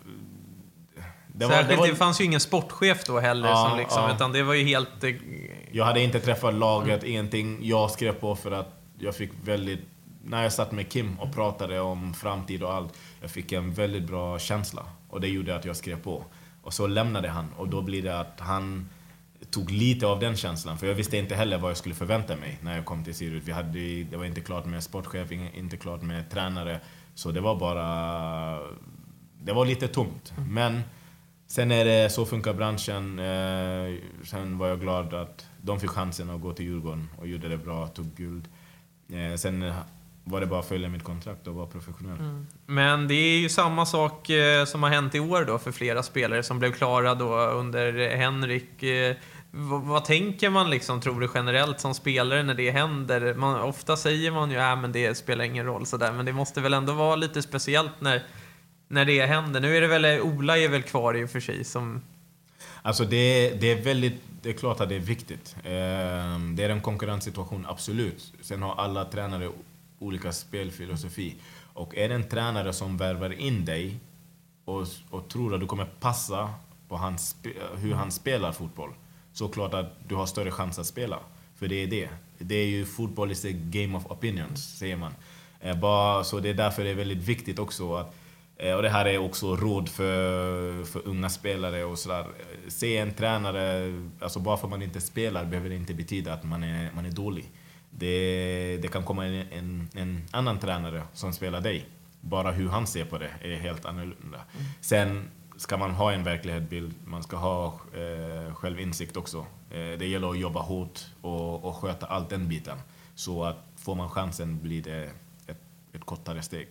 det, var, det, var, det fanns ju ingen sportchef då heller ja, som liksom, ja. utan det var ju helt... Jag hade inte träffat laget, mm. ingenting. Jag skrev på för att jag fick väldigt... När jag satt med Kim och pratade om framtid och allt, jag fick en väldigt bra känsla. Och det gjorde att jag skrev på. Och så lämnade han. Och då blir det att han tog lite av den känslan. För jag visste inte heller vad jag skulle förvänta mig när jag kom till Sirius. Vi hade, det var inte klart med sportchef, inte klart med tränare. Så det var bara... Det var lite tomt. Men sen är det, så funkar branschen. Eh, sen var jag glad att de fick chansen att gå till Djurgården och gjorde det bra, tog guld. Eh, sen var det bara att följa mitt kontrakt och vara professionell. Mm. Men det är ju samma sak eh, som har hänt i år då för flera spelare som blev klara då under Henrik. Eh, vad, vad tänker man liksom, tror du generellt som spelare när det händer? Man, ofta säger man ju att äh, det spelar ingen roll sådär, men det måste väl ändå vara lite speciellt när, när det händer. Nu är det väl, Ola är väl kvar i och för sig som... Alltså det, det är väldigt, det är klart att det är viktigt. Eh, det är en konkurrenssituation, absolut. Sen har alla tränare olika spelfilosofi. Och är det en tränare som värvar in dig och, och tror att du kommer passa på hans, hur han spelar fotboll, så klart att du har större chans att spela. För det är det. Det är ju fotboll is a game of opinions, säger man. Eh, bara, så det är därför det är väldigt viktigt också att, och det här är också råd för, för unga spelare och sådär. Se en tränare, alltså bara för att man inte spelar behöver det inte betyda att man är, man är dålig. Det, det kan komma en, en, en annan tränare som spelar dig. Bara hur han ser på det är helt annorlunda. Mm. Sen ska man ha en verklighetsbild, man ska ha eh, självinsikt också. Eh, det gäller att jobba hårt och, och sköta allt den biten. Så att får man chansen blir det ett, ett kortare steg.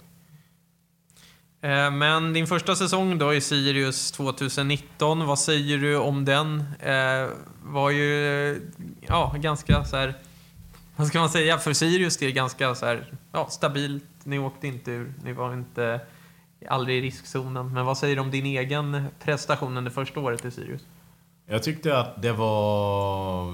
Men din första säsong då i Sirius tjugonitton, vad säger du om den? Eh, var ju ja, ganska så här, vad ska man säga, för Sirius det är ganska så här, ja, stabilt. Ni åkte inte ur, ni var inte aldrig i riskzonen. Men vad säger du om din egen prestation under första året i Sirius? Jag tyckte att det var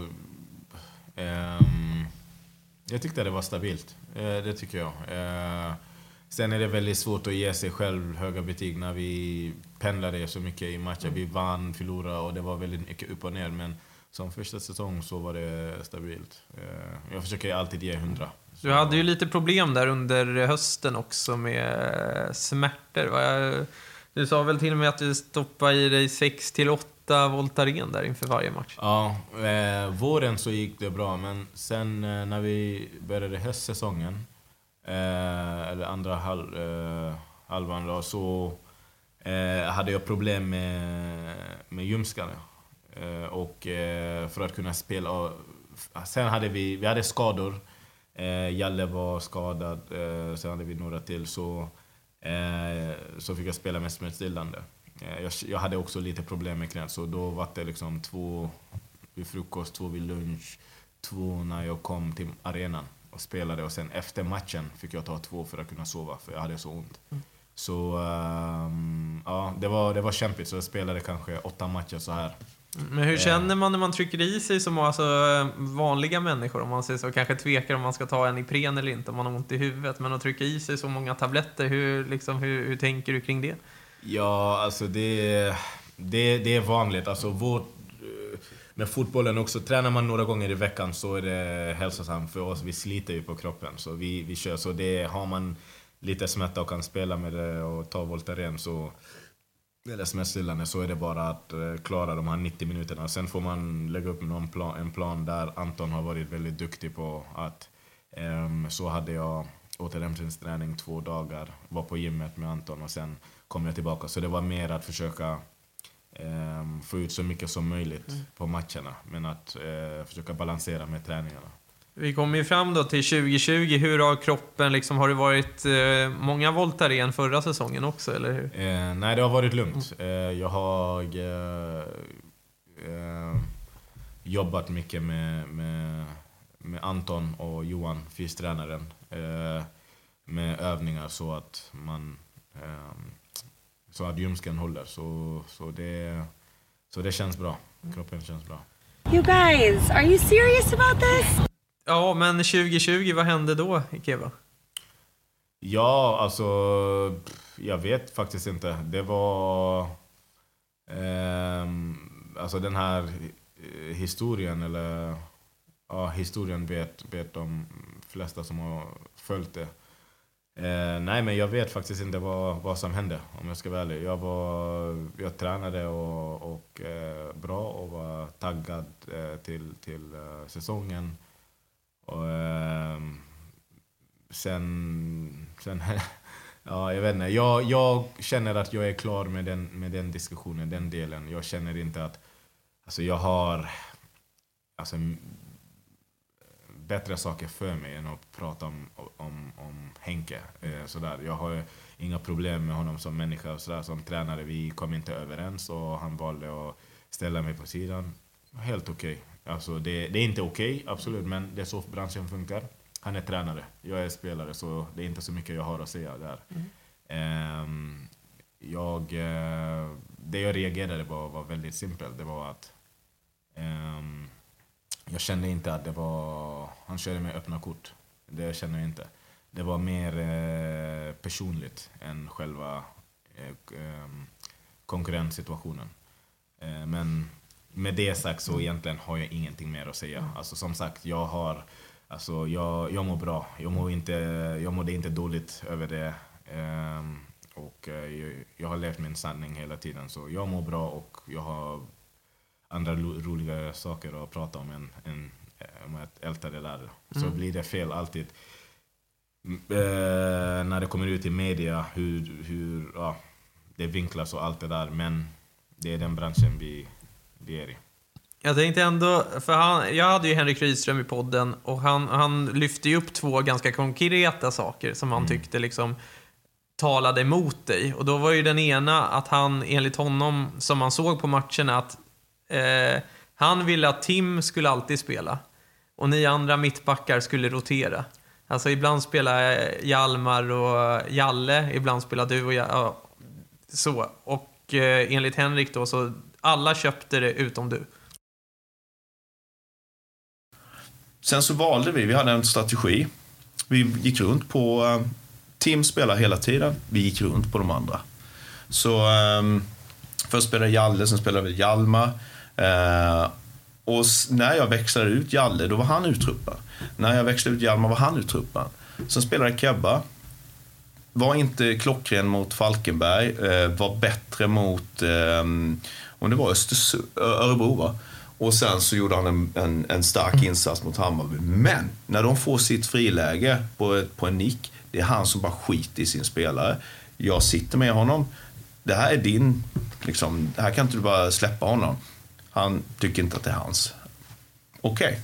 um, jag tyckte att det var stabilt. Uh, det tycker jag. Uh, Sen är det väldigt svårt att ge sig själv höga betyg när vi pendlade så mycket i matcher. Vi vann, förlorade och det var väldigt mycket upp och ner. Men som första säsong så var det stabilt. Jag försöker alltid ge hundra. Du hade ju lite problem där under hösten också med smärtor. Du sa väl till och med att du stoppade i dig sex till åtta ofta Voltaren där inför varje match? Ja, eh, våren så gick det bra, men sen eh, när vi började höstsäsongen, eh, eller andra halv, eh, halvan då, så eh, hade jag problem med, med ljumskarna. Eh, och eh, för att kunna spela, och, sen hade vi, vi hade skador. Eh, Jalle var skadad, eh, sen hade vi några till, så, eh, så fick jag spela med smärtstillande. Eh, jag, jag hade också lite problem med knät, så då var det liksom två vid frukost, två vid lunch, två när jag kom till arenan och spelade, och sen efter matchen fick jag ta två för att kunna sova, för jag hade så ont. Mm. Så um, ja, det var, det var kämpigt, så jag spelade kanske åtta matcher så här. Men hur känner man när man trycker i sig som alltså, vanliga människor, om man säger så, kanske tvekar om man ska ta en Ipren eller inte om man har ont i huvudet, men att trycka i sig så många tabletter, hur, liksom, hur, hur tänker du kring det? Ja, alltså det, det, det är vanligt. Alltså vår, med fotbollen också, tränar man några gånger i veckan så är det hälsosamt för oss. Vi sliter ju på kroppen, så vi, vi kör. Så det, har man lite smärta och kan spela med det och ta Voltaren, så eller smärtstillande, så är det bara att klara de här nittio minuterna. Sen får man lägga upp någon plan, en plan där Anton har varit väldigt duktig på att um, så hade jag återhämtningsträning två dagar, var på gymmet med Anton och sen kom jag tillbaka. Så det var mer att försöka um, få ut så mycket som möjligt mm. på matcherna, men att uh, försöka balansera med träningarna. Vi kommer ju fram då till tjugo tjugo. Hur har kroppen, liksom, har det varit eh, många Voltaren förra säsongen också, eller hur? Eh, nej, det har varit lugnt. Eh, jag har eh, eh, jobbat mycket med, med, med Anton och Johan, fystränaren, eh, med övningar så att man eh, så att ljumsken håller. Så, så, det, så det känns bra. Kroppen känns bra. You guys, are you serious about this? Ja, men tjugo tjugo, vad hände då, Keva? Ja, alltså jag vet faktiskt inte. Det var eh, alltså den här historien, eller ja, historien vet, vet de flesta som har följt det. Eh, nej, men jag vet faktiskt inte vad, vad som hände, om jag ska vara ärlig. Jag, var, jag tränade och, och eh, bra och var taggad eh, till, till eh, säsongen. Och eh, sen, sen ja, jag vet inte. Jag, jag känner att jag är klar med den, med den diskussionen, den delen. Jag känner inte att, alltså jag har alltså, bättre saker för mig än att prata om, om, om Henke. Eh, sådär. Jag har inga problem med honom som människa och sådär. Som tränare, vi kom inte överens och han valde att ställa mig på sidan. Helt okej. Okay. Alltså det, det är inte okej, okay, absolut, men det är så branschen funkar. Han är tränare, jag är spelare, så det är inte så mycket jag har att säga där. Mm. Um, jag, uh, det jag reagerade på var väldigt simpelt. Det var att um, jag kände inte att det var, han körde med öppna kort. Det känner jag inte. Det var mer uh, personligt än själva uh, um, konkurrenssituationen. Uh, men med det sagt så egentligen har jag ingenting mer att säga. Alltså som sagt, jag har, alltså jag, jag mår bra. Jag mår inte, jag mådde inte dåligt över det. Um, och jag, jag har levt min sanning hela tiden. Så jag mår bra och jag har andra ro, roliga saker att prata om än, än om att älta det där. Mm. Så blir det fel alltid. Uh, när det kommer ut i media, hur, hur ja, det vinklas och allt det där. Men det är den branschen vi det är det. Jag tänkte ändå, för han, jag hade ju Henrik Rydström i podden och han, han lyfte ju upp två ganska konkreta saker som han mm. tyckte liksom talade emot dig. Och då var ju den ena att han, enligt honom, som man såg på matcherna, att eh, han ville att Tim skulle alltid spela och ni andra mittbackar skulle rotera. Alltså ibland spelar Hjalmar och Jalle, ibland spelar du och jag, ja, så. Och eh, enligt Henrik då så alla köpte det utom du. Sen så valde vi, vi hade en strategi. Vi gick runt på uh, Tim spelar hela tiden. Vi gick runt på de andra. Så um, först spelade Jalle, sen spelade vi Hjalmar. Uh, och när jag växlade ut Jalle, då var han uttruppad. När jag växlade ut Hjalmar var han uttruppad. Sen spelade Kebba. var inte klockren mot Falkenberg, eh, var bättre mot, eh, om det var Östersund, Örebro va? Och sen så gjorde han en, en, en stark insats mot Hammarby. Men när de får sitt friläge på, ett, på en nick, det är han som bara skiter i sin spelare. Jag sitter med honom, det här är din, liksom, det här kan inte du bara släppa honom. Han tycker inte att det är hans. Okej. Okay.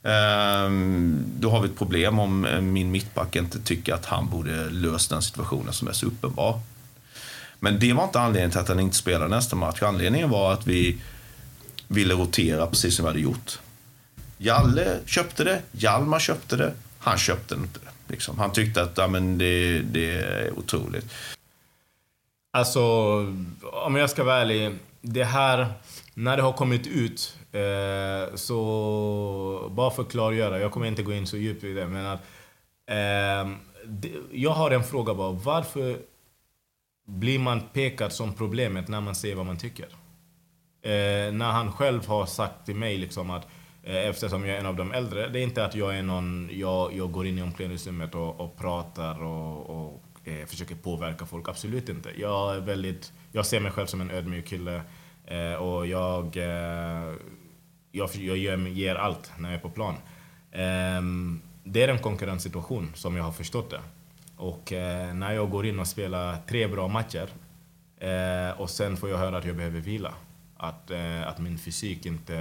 Um, då har vi ett problem om min mittback inte tycker att han borde lösa den situationen som är så uppenbar. Men det var inte anledningen till att han inte spelade nästa match. Anledningen var att vi ville rotera precis som vi hade gjort. Jalle köpte det, Hjalmar köpte det, han köpte inte det. Liksom. Han tyckte att ja, men det, det är otroligt. Alltså, om jag ska vara ärlig, det här, när det har kommit ut, eh, så bara för att klargöra, jag kommer inte gå in så djupt i det, men att eh, det, jag har en fråga bara, varför blir man pekad som problemet när man säger vad man tycker? Eh, när han själv har sagt till mig liksom att eh, eftersom jag är en av de äldre, det är inte att jag är någon, jag, jag går in i omklädningsrummet och, och pratar och, och eh, försöker påverka folk, absolut inte. Jag är väldigt, jag ser mig själv som en ödmjuk kille, eh, och jag, eh, jag, jag ger, ger allt när jag är på plan. Eh, det är en konkurrenssituation som jag har förstått det. Och eh, när jag går in och spelar tre bra matcher eh, och sen får jag höra att jag behöver vila. Att, eh, att min fysik inte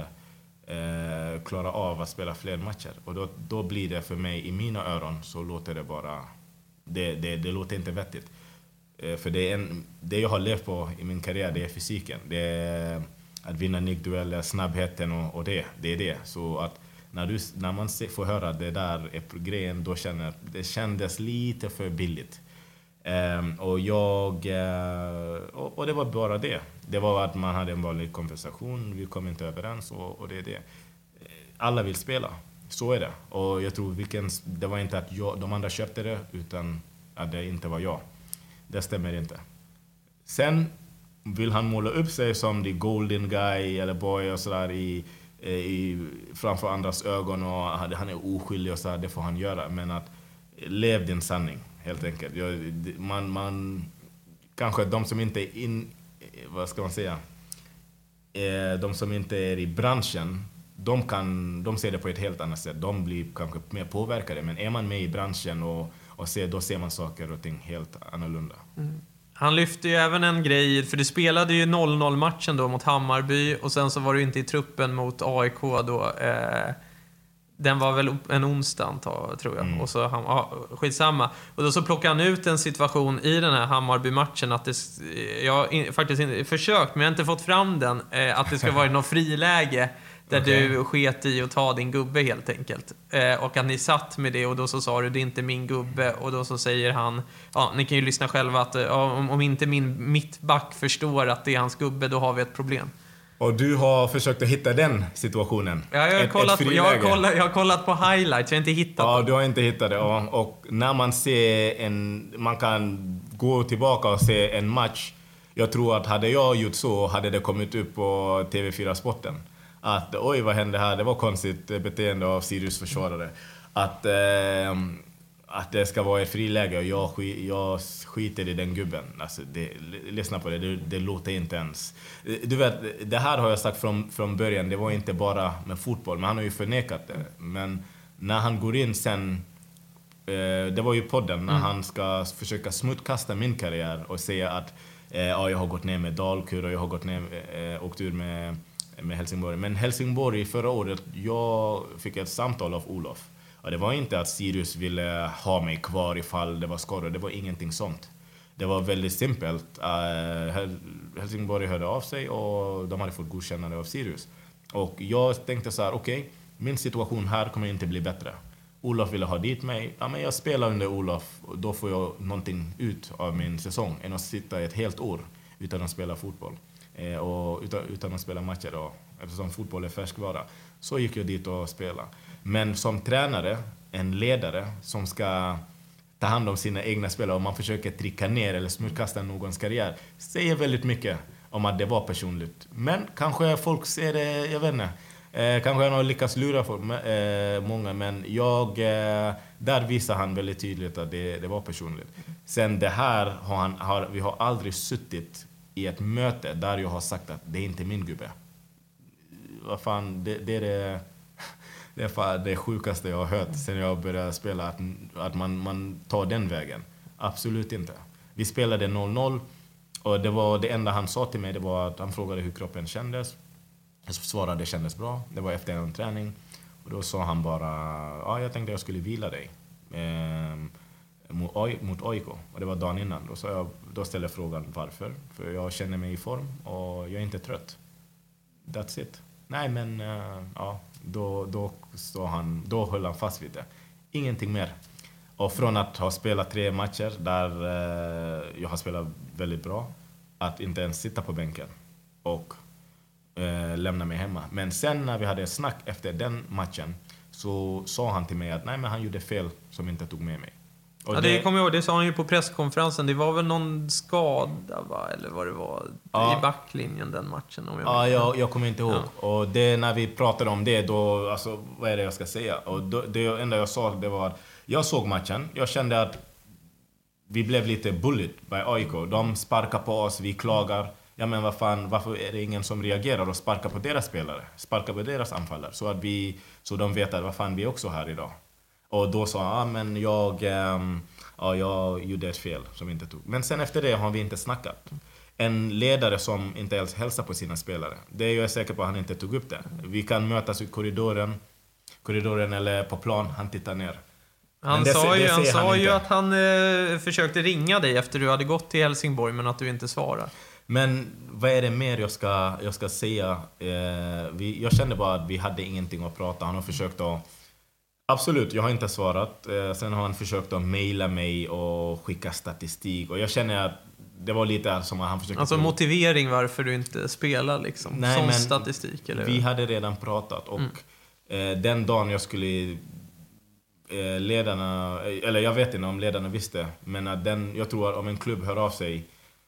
eh, klarar av att spela fler matcher. Och då, då blir det för mig, i mina öron, så låter det bara... Det, det, det låter inte vettigt. Eh, för det, är en, det jag har levt på i min karriär, det är fysiken. Det är att vinna nickdueller, snabbheten och, och det. Det är det. Så att när, du, när man se, får höra det där är grejen, då känner det kändes lite för billigt. Um, och jag uh, och, och det var bara det. Det var att man hade en vanlig konversation, vi kom inte överens, och, och det är det. Alla vill spela, så är det. Och jag tror vilken, det var inte att jag, de andra köpte det, utan att det inte var jag. Det stämmer inte. Sen vill han måla upp sig som the golden guy eller boy och sådär i, i, framför andras ögon, och han är oskyldig och så, det får han göra. Men att lev din sanning, helt enkelt. Man, man, kanske de som inte är in, vad ska man säga, de som inte är i branschen, de, kan, de ser det på ett helt annat sätt. De blir kanske mer påverkade. Men är man med i branschen och, och ser, då ser man saker och ting helt annorlunda. Mm. Han lyfte ju även en grej, för du spelade ju noll noll matchen då mot Hammarby, och sen så var du inte i truppen mot A I K då. Eh, den var väl en onsdag antar, tror jag. Mm. Och så han, ja, skitsamma. Och då så plockade han ut en situation i den här Hammarby-matchen att det, jag har in, faktiskt inte försökt, men jag har inte fått fram den, eh, att det ska vara något friläge där okay. du sket i att ta din gubbe helt enkelt. Eh, och att ni satt med det, och då så sa du, det är inte min gubbe. Och då så säger han, ja, ni kan ju lyssna själva, att ja, om, om inte min mittback förstår att det är hans gubbe, då har vi ett problem. Och du har försökt att hitta den situationen? Ja, jag har, ett, kollat, ett på, jag har, kollat, jag har kollat på highlights, jag har inte hittat Ja, det. du har inte hittat det. Och, och när man ser en, man kan gå tillbaka och se en match. Jag tror att hade jag gjort så, hade det kommit upp på T V fyra Sporten. Att oj, vad hände här? Det var konstigt beteende av Sirius försvarare. Att, eh, att det ska vara ett friläge och jag, sk- jag skiter i den gubben. Alltså, det, lyssna på det, det, det låter inte ens. Du vet, det här har jag sagt från, från början. Det var inte bara med fotboll, men han har ju förnekat det. Men när han går in sen, eh, det var ju podden, när mm. han ska försöka smuttkasta min karriär och säga att eh, ja, jag har gått ner med Dalkurd och jag har gått ner, eh, åkt ur med med Helsingborg. Men Helsingborg förra året, jag fick ett samtal av Olof. Och det var inte att Sirius ville ha mig kvar ifall det var skador. Det var ingenting sånt. Det var väldigt simpelt. Uh, Helsingborg hörde av sig och de hade fått godkännande av Sirius. Och jag tänkte så här, okej, okay, min situation här kommer inte bli bättre. Olof ville ha dit mig. Ja, men jag spelar under Olof och då får jag någonting ut av min säsong än att sitta ett helt år utan att spela fotboll. Och utan, utan att spela matcher då, eftersom fotboll är färskvara. Så gick jag dit och spelade. Men som tränare, en ledare som ska ta hand om sina egna spelare, och man försöker trycka ner eller smutskasta någons karriär, säger väldigt mycket om att det var personligt. Men kanske folk ser det, jag vet inte, Eh, kanske han har lyckats lura för, eh, många, men jag, eh, där visar han väldigt tydligt att det, det var personligt. Sen det här har han, har, vi har aldrig suttit i ett möte där jag har sagt att det är inte min gubbe. Vad fan, det, det är det, det är fan det sjukaste jag har hört sen jag började spela, att, att man, man tar den vägen. Absolut inte. Vi spelade noll noll och det var det enda han sa till mig, det var att han frågade hur kroppen kändes. Jag svarade det kändes bra. Det var efter en träning. Och då sa han bara, ja, jag tänkte jag skulle vila dig eh, mot, mot A I K. Och det var dagen innan. Då, sa jag, då ställde jag frågan varför. För jag känner mig i form och jag är inte trött. That's it. Nej, men uh, ja, då, då, så han, då höll han fast vid det. Ingenting mer. Och från att ha spelat tre matcher där uh, jag har spelat väldigt bra, att inte ens sitta på bänken och uh, lämna mig hemma. Men sen när vi hade snack efter den matchen så sa han till mig att nej, men han gjorde fel som inte tog med mig. Och ja, det, det kommer jag ihåg, det sa han ju på presskonferensen. Det var väl någon skada, va? Eller vad det var, ja, i backlinjen den matchen. Om jag ja, jag, jag kommer inte ihåg. Ja. Och det, när vi pratade om det, då, alltså, vad är det jag ska säga? Och då, det enda jag sa, det var att jag såg matchen. Jag kände att vi blev lite bullied by A I K. De sparkar på oss, vi klagar. Ja, men vad fan, varför är det ingen som reagerar och sparkar på deras spelare? Sparkar på deras anfallare. Så att vi, så de vet att vad fan, vi är också här idag. Och då sa han, ah, men jag, ähm, ja, jag gjorde ett fel som inte tog. Men sen efter det har vi inte snackat. En ledare som inte ens hälsar på sina spelare, det är jag säker på att han inte tog upp det. Vi kan mötas i korridoren, korridoren eller på plan, han tittar ner. Han det, sa ju, han sa han ju att han eh, försökte ringa dig efter du hade gått till Helsingborg, men att du inte svarar. Men vad är det mer jag ska, jag ska säga? Eh, vi, jag kände bara att vi hade ingenting att prata. Han har försökt att... Absolut, jag har inte svarat. Eh, sen har han försökt att mejla mig och skicka statistik. Och jag känner att det var lite som att han försökte... Alltså motivering varför du inte spelar liksom. Nej, som men statistik eller? Vi hade redan pratat. Och mm. eh, den dagen jag skulle... Eh, ledarna... Eller jag vet inte om ledarna visste. Men att den, jag tror att om en klubb hör av sig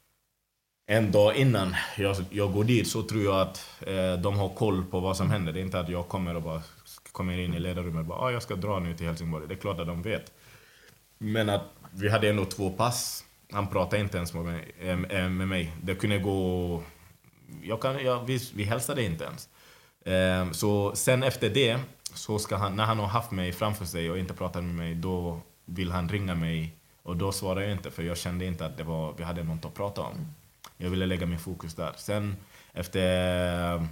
en dag innan jag, jag går dit, så tror jag att eh, de har koll på vad som händer. Det är inte att jag kommer och bara... kommer in i ledarrummet och bara, ah, jag ska dra nu till Helsingborg. Det är klart att de vet. Men att vi hade ändå två pass. Han pratade inte ens med mig. Äh, med mig. Det kunde gå... Jag kan, jag, vi, vi hälsade inte ens. Äh, så sen efter det, så ska han, när han har haft mig framför sig och inte pratat med mig, då vill han ringa mig. Och då svarade jag inte, för jag kände inte att det var, vi hade något att prata om. Jag ville lägga min fokus där. Sen efter...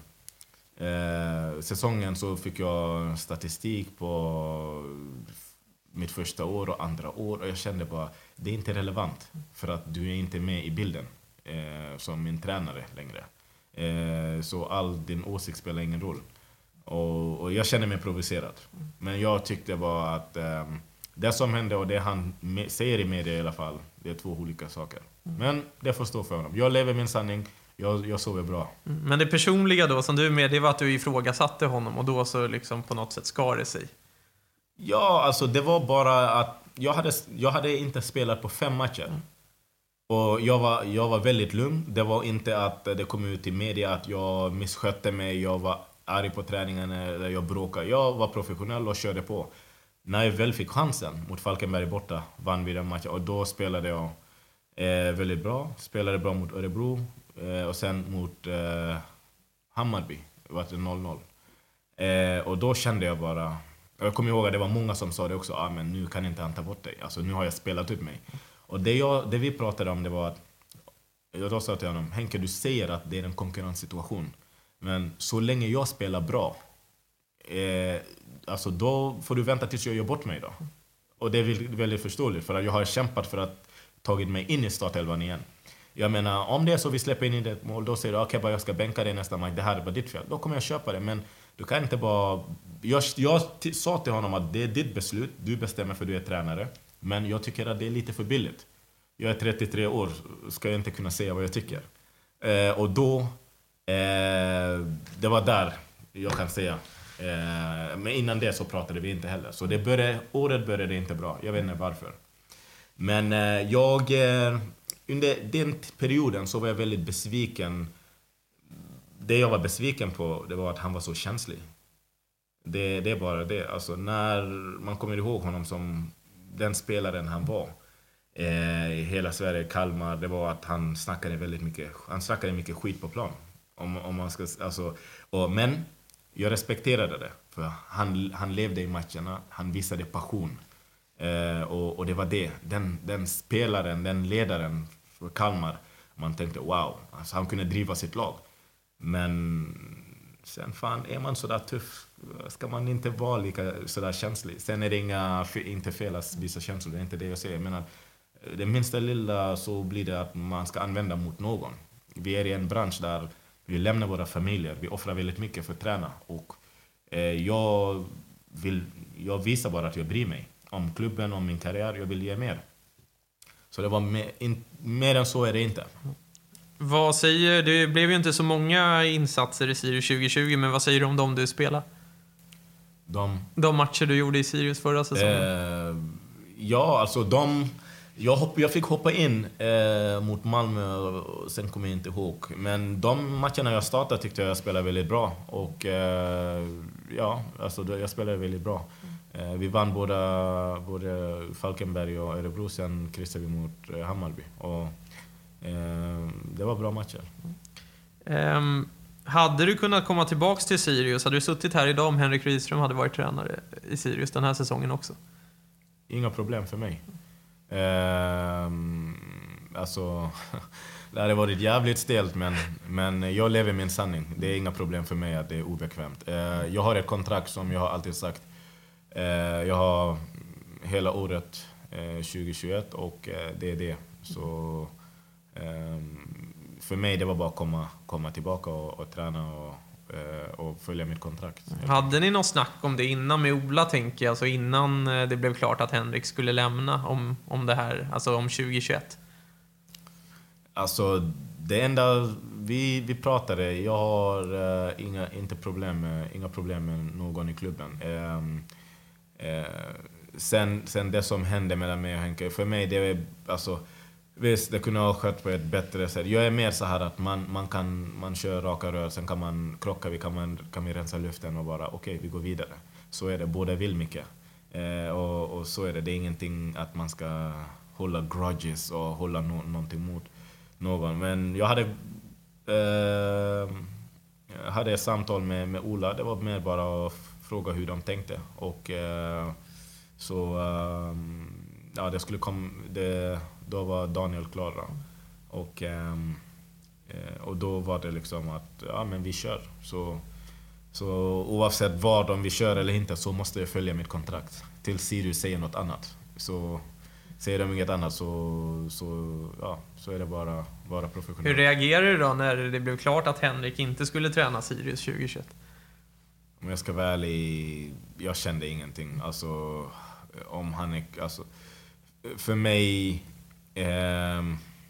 Eh, säsongen så fick jag statistik på mitt första år och andra år, och jag kände bara, det är inte relevant för att du är inte med i bilden eh, som min tränare längre. Eh, så all din åsikt spelar ingen roll. Och, och jag kände mig provocerad. Men jag tyckte bara att eh, det som hände och det han me- säger i media i alla fall, det är två olika saker. Men det får stå för honom. Jag lever min sanning. Jag, jag sover bra. Men det personliga då som du är med, det var att du ifrågasatte honom och då så liksom på något sätt skar det sig. Ja, alltså det var bara att jag hade, jag hade inte spelat på fem matcher. Mm. Och jag var, jag var väldigt lugn. Det var inte att det kom ut i media att jag misskötte mig, jag var arg på träningen eller jag bråkade. Jag var professionell och körde på. När jag väl fick chansen mot Falkenberg borta, vann vi den matchen. Och då spelade jag eh, väldigt bra. Spelade bra mot Örebro. Och sen mot eh, Hammarby var det noll noll. Eh, och då kände jag bara... Jag kommer ihåg att det var många som sa det också. Ah, men nu kan inte han ta bort dig. Alltså nu har jag spelat ut mig. Och det, jag, det vi pratade om, det var att... Jag då sa till honom, Henke, du säger att det är en konkurrenssituation. Men så länge jag spelar bra, eh, alltså då får du vänta tills jag gör bort mig då. Och det är väldigt förståeligt, för att jag har kämpat för att tagit mig in i startelvan igen. Jag menar, om det är så vi släpper in i ett mål, då säger du, okej, okay, jag ska bänka dig nästa match, det här var ditt fel. Då kommer jag köpa det, men du kan inte bara... Jag, jag t- sa till honom att det är ditt beslut, du bestämmer för du är tränare. Men jag tycker att det är lite för billigt. Jag är trettiotre år, ska jag inte kunna säga vad jag tycker. Eh, och då, eh, det var där jag kan säga. Eh, men innan det så pratade vi inte heller. Så det började, året började inte bra, jag vet inte varför. Men eh, jag... Eh, under den perioden så var jag väldigt besviken. Det jag var besviken på, det var att han var så känslig. Det, det är bara det. Alltså, när man kommer ihåg honom som den spelaren han var eh, i hela Sverige, Kalmar, det var att han snackade väldigt mycket, han snackade mycket skit på plan. Om, om man ska, alltså, och, men jag respekterade det. För han, han levde i matcherna, han visade passion. Eh, och, och det var det. Den, den spelaren, den ledaren för Kalmar, man tänkte wow, alltså, han kunde driva sitt lag. Men sen fan, är man sådär tuff, ska man inte vara lika sådär känslig. Sen är det inga, inte fel att visa känslor, det är inte det jag säger. Jag menar, det minsta lilla så blir det att man ska använda mot någon. Vi är i en bransch där vi lämnar våra familjer, vi offrar väldigt mycket för att träna. Och eh, jag, vill, jag visar bara att jag bryr mig om klubben, om min karriär, jag vill ge mer. Så det var mer, in, mer än så är det inte. Vad säger, det blev ju inte så många insatser i Sirius tjugo tjugo, men vad säger du om dem du spelar? De, de matcher du gjorde i Sirius förra säsongen? Eh, ja, alltså de... Jag, hopp, jag fick hoppa in eh, mot Malmö och sen kommer jag inte ihåg. Men de matcherna jag startade tyckte jag spelade väldigt bra. Och eh, ja, alltså jag spelade väldigt bra. Eh, vi vann båda, både Falkenberg och Örebro, sen kryssade vi mot eh, Hammarby. Och eh, det var bra matcher. Um, hade du kunnat komma tillbaks till Sirius? Hade du suttit här idag om Henrik Rydström hade varit tränare i Sirius den här säsongen också? Inga problem för mig. Uh, alltså, det hade varit jävligt stelt, men, men jag lever min sanning. Det är inga problem för mig att det är obekvämt. Uh, jag har ett kontrakt som jag har alltid sagt. Uh, jag har hela året uh, tjugo tjugoett och uh, det är det. Så um, för mig det var bara att komma, komma tillbaka och, och träna och, uh, och följa mitt kontrakt. Hade ni något snack om det innan med Ola, tänker jag, alltså innan det blev klart att Henrik skulle lämna om, om det här, alltså om tjugo tjugoett? Alltså det enda vi, vi pratade, jag har uh, inga, inte problem med, inga problem med någon i klubben. Um, uh, sen, sen det som hände mellan mig och Henke, för mig det är alltså, visst, det kunde ha skött på ett bättre sätt. Jag är mer så här att man, man kan man kör raka rör, sen kan man krocka, vi kan, man, kan vi rensa luften och bara okej, okay, vi går vidare. Så är det, båda vill mycket. Eh, och, och så är det, det är ingenting att man ska hålla grudges och hålla no, någonting mot någon. Men jag hade eh, jag hade ett samtal med, med Ola, det var mer bara att fråga hur de tänkte. Och eh, så eh, ja, det skulle komma, det då var Daniel klar då. Och, um, och då var det liksom att ja, men vi kör. Så, så oavsett vad, om vi kör eller inte, så måste jag följa mitt kontrakt. Till Sirius säger något annat. Så säger de inget annat så, så, ja, så är det bara, bara professionellt. Hur reagerade du då när det blev klart att Henrik inte skulle träna Sirius tjugo tjugoett? Om jag ska vara ärlig, jag kände ingenting. Alltså, om han är, alltså, för mig... Eh,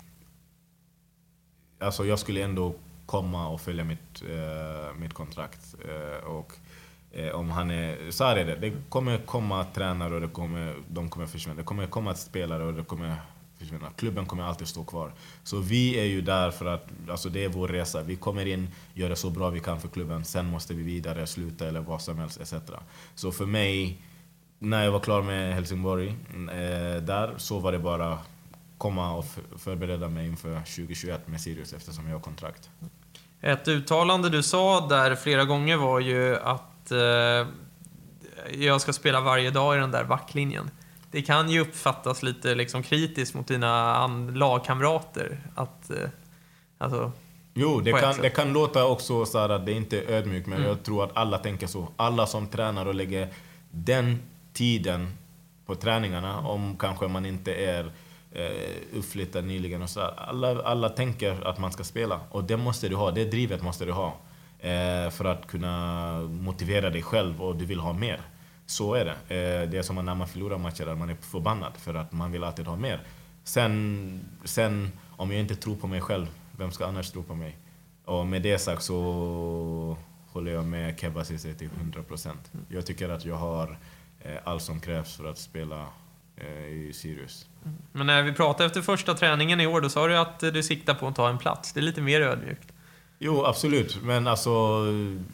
alltså jag skulle ändå komma och följa mitt, eh, mitt kontrakt. Eh, och eh, om han är, så här är det. Det kommer komma tränare och det kommer, de kommer försvinna. Det kommer komma spelare och det kommer försvinna. Klubben kommer alltid stå kvar. Så vi är ju där för att, alltså det är vår resa. Vi kommer in, gör det så bra vi kan för klubben. Sen måste vi vidare, sluta eller vad som helst et cetera. Så för mig, när jag var klar med Helsingborg eh, där, så var det bara komma och förbereda mig inför tjugo tjugoett med Sirius eftersom jag har kontrakt. Ett uttalande du sa där flera gånger var ju att eh, jag ska spela varje dag i den där backlinjen. Det kan ju uppfattas lite liksom kritiskt mot dina lagkamrater att eh, alltså, jo, det kan, det kan låta också så här att det inte är ödmjukt, men mm. jag tror att alla tänker så. Alla som tränar och lägger den tiden på träningarna, om kanske man inte är Uh, uppflyttad nyligen och så. Alla, alla tänker att man ska spela, och det måste du ha, det drivet måste du ha uh, för att kunna motivera dig själv, och du vill ha mer. Så är det. Uh, det är som när man förlorar matcher där man är förbannad för att man vill alltid ha mer. Sen, sen om jag inte tror på mig själv, vem ska annars tro på mig? Och med det sagt så håller jag med Kebba Ceesay till hundra procent. Jag tycker att jag har uh, allt som krävs för att spela i Sirius. Men när vi pratade efter första träningen i år, då sa du att du siktar på att ta en plats. Det är lite mer ödmjukt. Jo, absolut. Men alltså,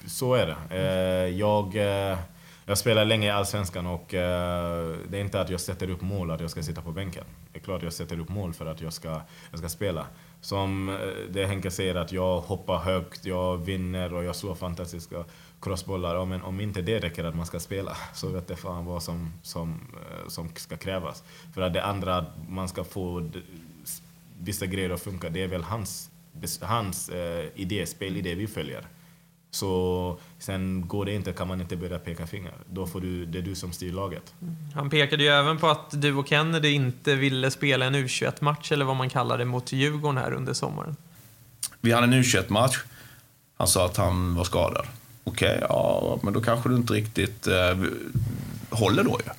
så är det. Eh, jag, eh, jag spelar länge i Allsvenskan och eh, det är inte att jag sätter upp mål att jag ska sitta på bänken. Det är klart jag sätter upp mål för att jag ska, jag ska spela. Som det Henke säger, att jag hoppar högt, jag vinner och jag slår fantastiska crossbollar. Ja, men om inte det räcker att man ska spela, så vet det fan vad som, som, som ska krävas. För att det andra, man ska få vissa grejer att funka, det är väl hans, hans eh, idé, spelidé vi följer. Så sen går det inte, kan man inte börja peka finger. Då får du, det är du som styr laget. Han pekade ju även på att du och Kennedy inte ville spela en U tjugoett-match, eller vad man kallar det, mot Djurgården här under sommaren. Vi hade en U tjugoett-match. Han sa att han var skadad. Okej, okay, ja, men då kanske du inte riktigt eh, håller då ju.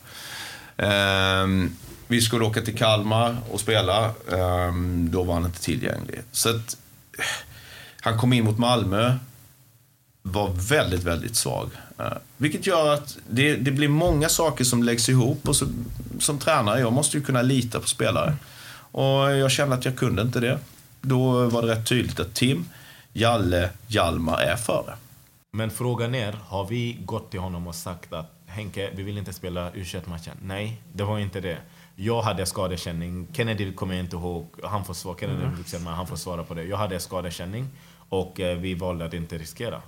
Eh, vi skulle åka till Kalmar och spela. Eh, då var han inte tillgänglig. Så att, eh, han kom in mot Malmö, var väldigt, väldigt svag. Uh, vilket gör att det, det blir många saker som läggs ihop, och så, som tränare, jag måste ju kunna lita på spelare. Och jag kände att jag kunde inte det. Då var det rätt tydligt att Tim, Jalle, Hjalmar är före. Men frågan är, har vi gått till honom och sagt att Henke, vi vill inte spela U tjugoett-matchen? Nej, det var inte det. Jag hade skadekänning. Kennedy kommer jag inte ihåg. Han får svara, Kennedy, mm. han får svara på det. Jag hade skadekänning och eh, vi valde att inte riskera.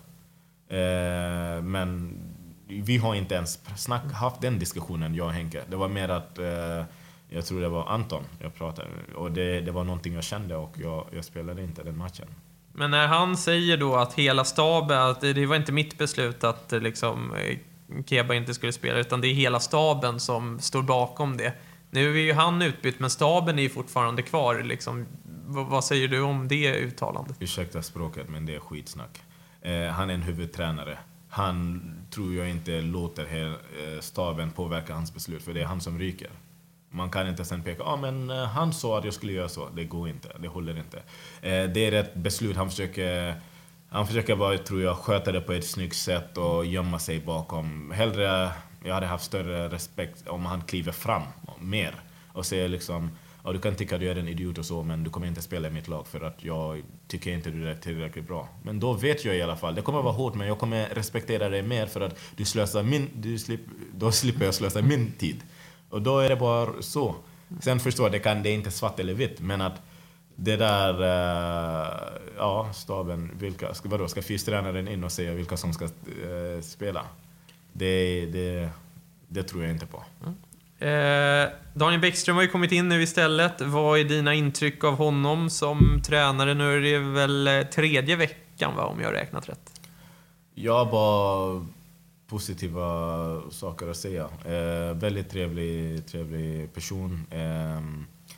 Eh, men vi har inte ens snack, haft den diskussionen, jag och Henke. Det var mer att eh, jag tror det var Anton jag pratade med, och det, det var någonting jag kände, och jag, jag spelade inte den matchen. Men när han säger då att hela staben, att det var inte mitt beslut att liksom Keba inte skulle spela, utan det är hela staben som står bakom det. Nu är ju han utbytt, men staben är ju fortfarande kvar liksom. V- vad säger du om det uttalandet? Ursäkta språket, men det är skitsnack. Eh, han är en huvudtränare. Han tror jag inte låter här, eh, staben påverka hans beslut, för det är han som ryker. Man kan inte sen peka, ja ah, men eh, han sa att jag skulle göra så. Det går inte, det håller inte. Eh, det är ett beslut, han försöker, han försöker bara, tror jag, sköta det på ett snyggt sätt och gömma sig bakom. Hellre, jag hade haft större respekt om han kliver fram mer och säger liksom, ja, du kan tycka att du är en idiot och så, men du kommer inte spela i mitt lag för att jag tycker inte du är tillräckligt bra. Men då vet jag i alla fall, det kommer vara hårt, men jag kommer respektera dig mer för att du slösar min, du slip, då slipper jag slösa min tid. Och då är det bara så. Sen förstår jag, det kan det är inte svart eller vitt, men att det där, uh, ja, staben, vilka, ska, vadå, ska fystränaren in och säga vilka som ska uh, spela? Det, det, det tror jag inte på. Mm. Eh, Daniel Bäckström har ju kommit in nu istället. Vad är dina intryck av honom som tränare? Nu är det väl tredje veckan, va, om jag har räknat rätt. Jag har bara positiva saker att säga. Eh, väldigt trevlig, trevlig person. Eh, eh,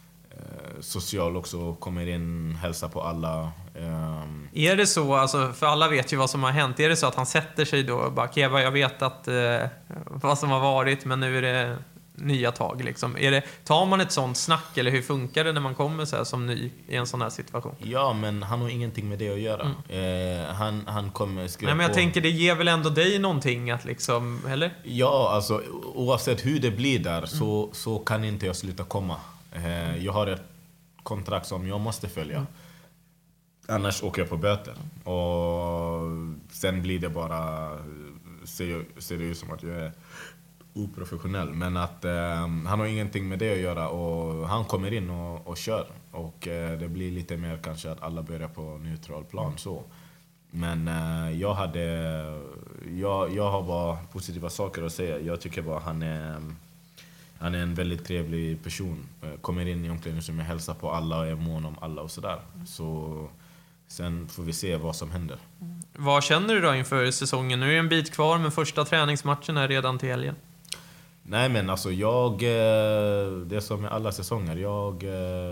social också, kommer in, hälsar på alla. Eh. Är det så, alltså, för alla vet ju vad som har hänt. Är det så att han sätter sig då och bara, Keva, jag vet att eh, vad som har varit, men nu är det nya tag liksom. Är det, tar man ett sånt snack, eller hur funkar det när man kommer så här som ny i en sån här situation? Ja, men han har ingenting med det att göra. Mm. Eh, han, han kommer skriva. Nej, men jag på. tänker, det ger väl ändå dig någonting att liksom, eller? Ja, alltså oavsett hur det blir där, mm. så, så kan inte jag sluta komma. Eh, jag har ett kontrakt som jag måste följa. Mm. Annars åker jag på böter. Och sen blir det bara, ser, ser det ut som att jag är oprofessionell, men att eh, han har ingenting med det att göra, och han kommer in och, och kör, och eh, det blir lite mer kanske att alla börjar på neutral plan så. Men eh, jag hade jag, jag har bara positiva saker att säga. Jag tycker bara han är han är en väldigt trevlig person. Kommer in i omklädningsrummet, hälsar på alla och är mån om alla och sådär. Så sen får vi se vad som händer. Vad känner du då inför säsongen? Nu är det en bit kvar, men första träningsmatchen är redan till helgen. Nej, men alltså jag, det är som med alla säsonger, jag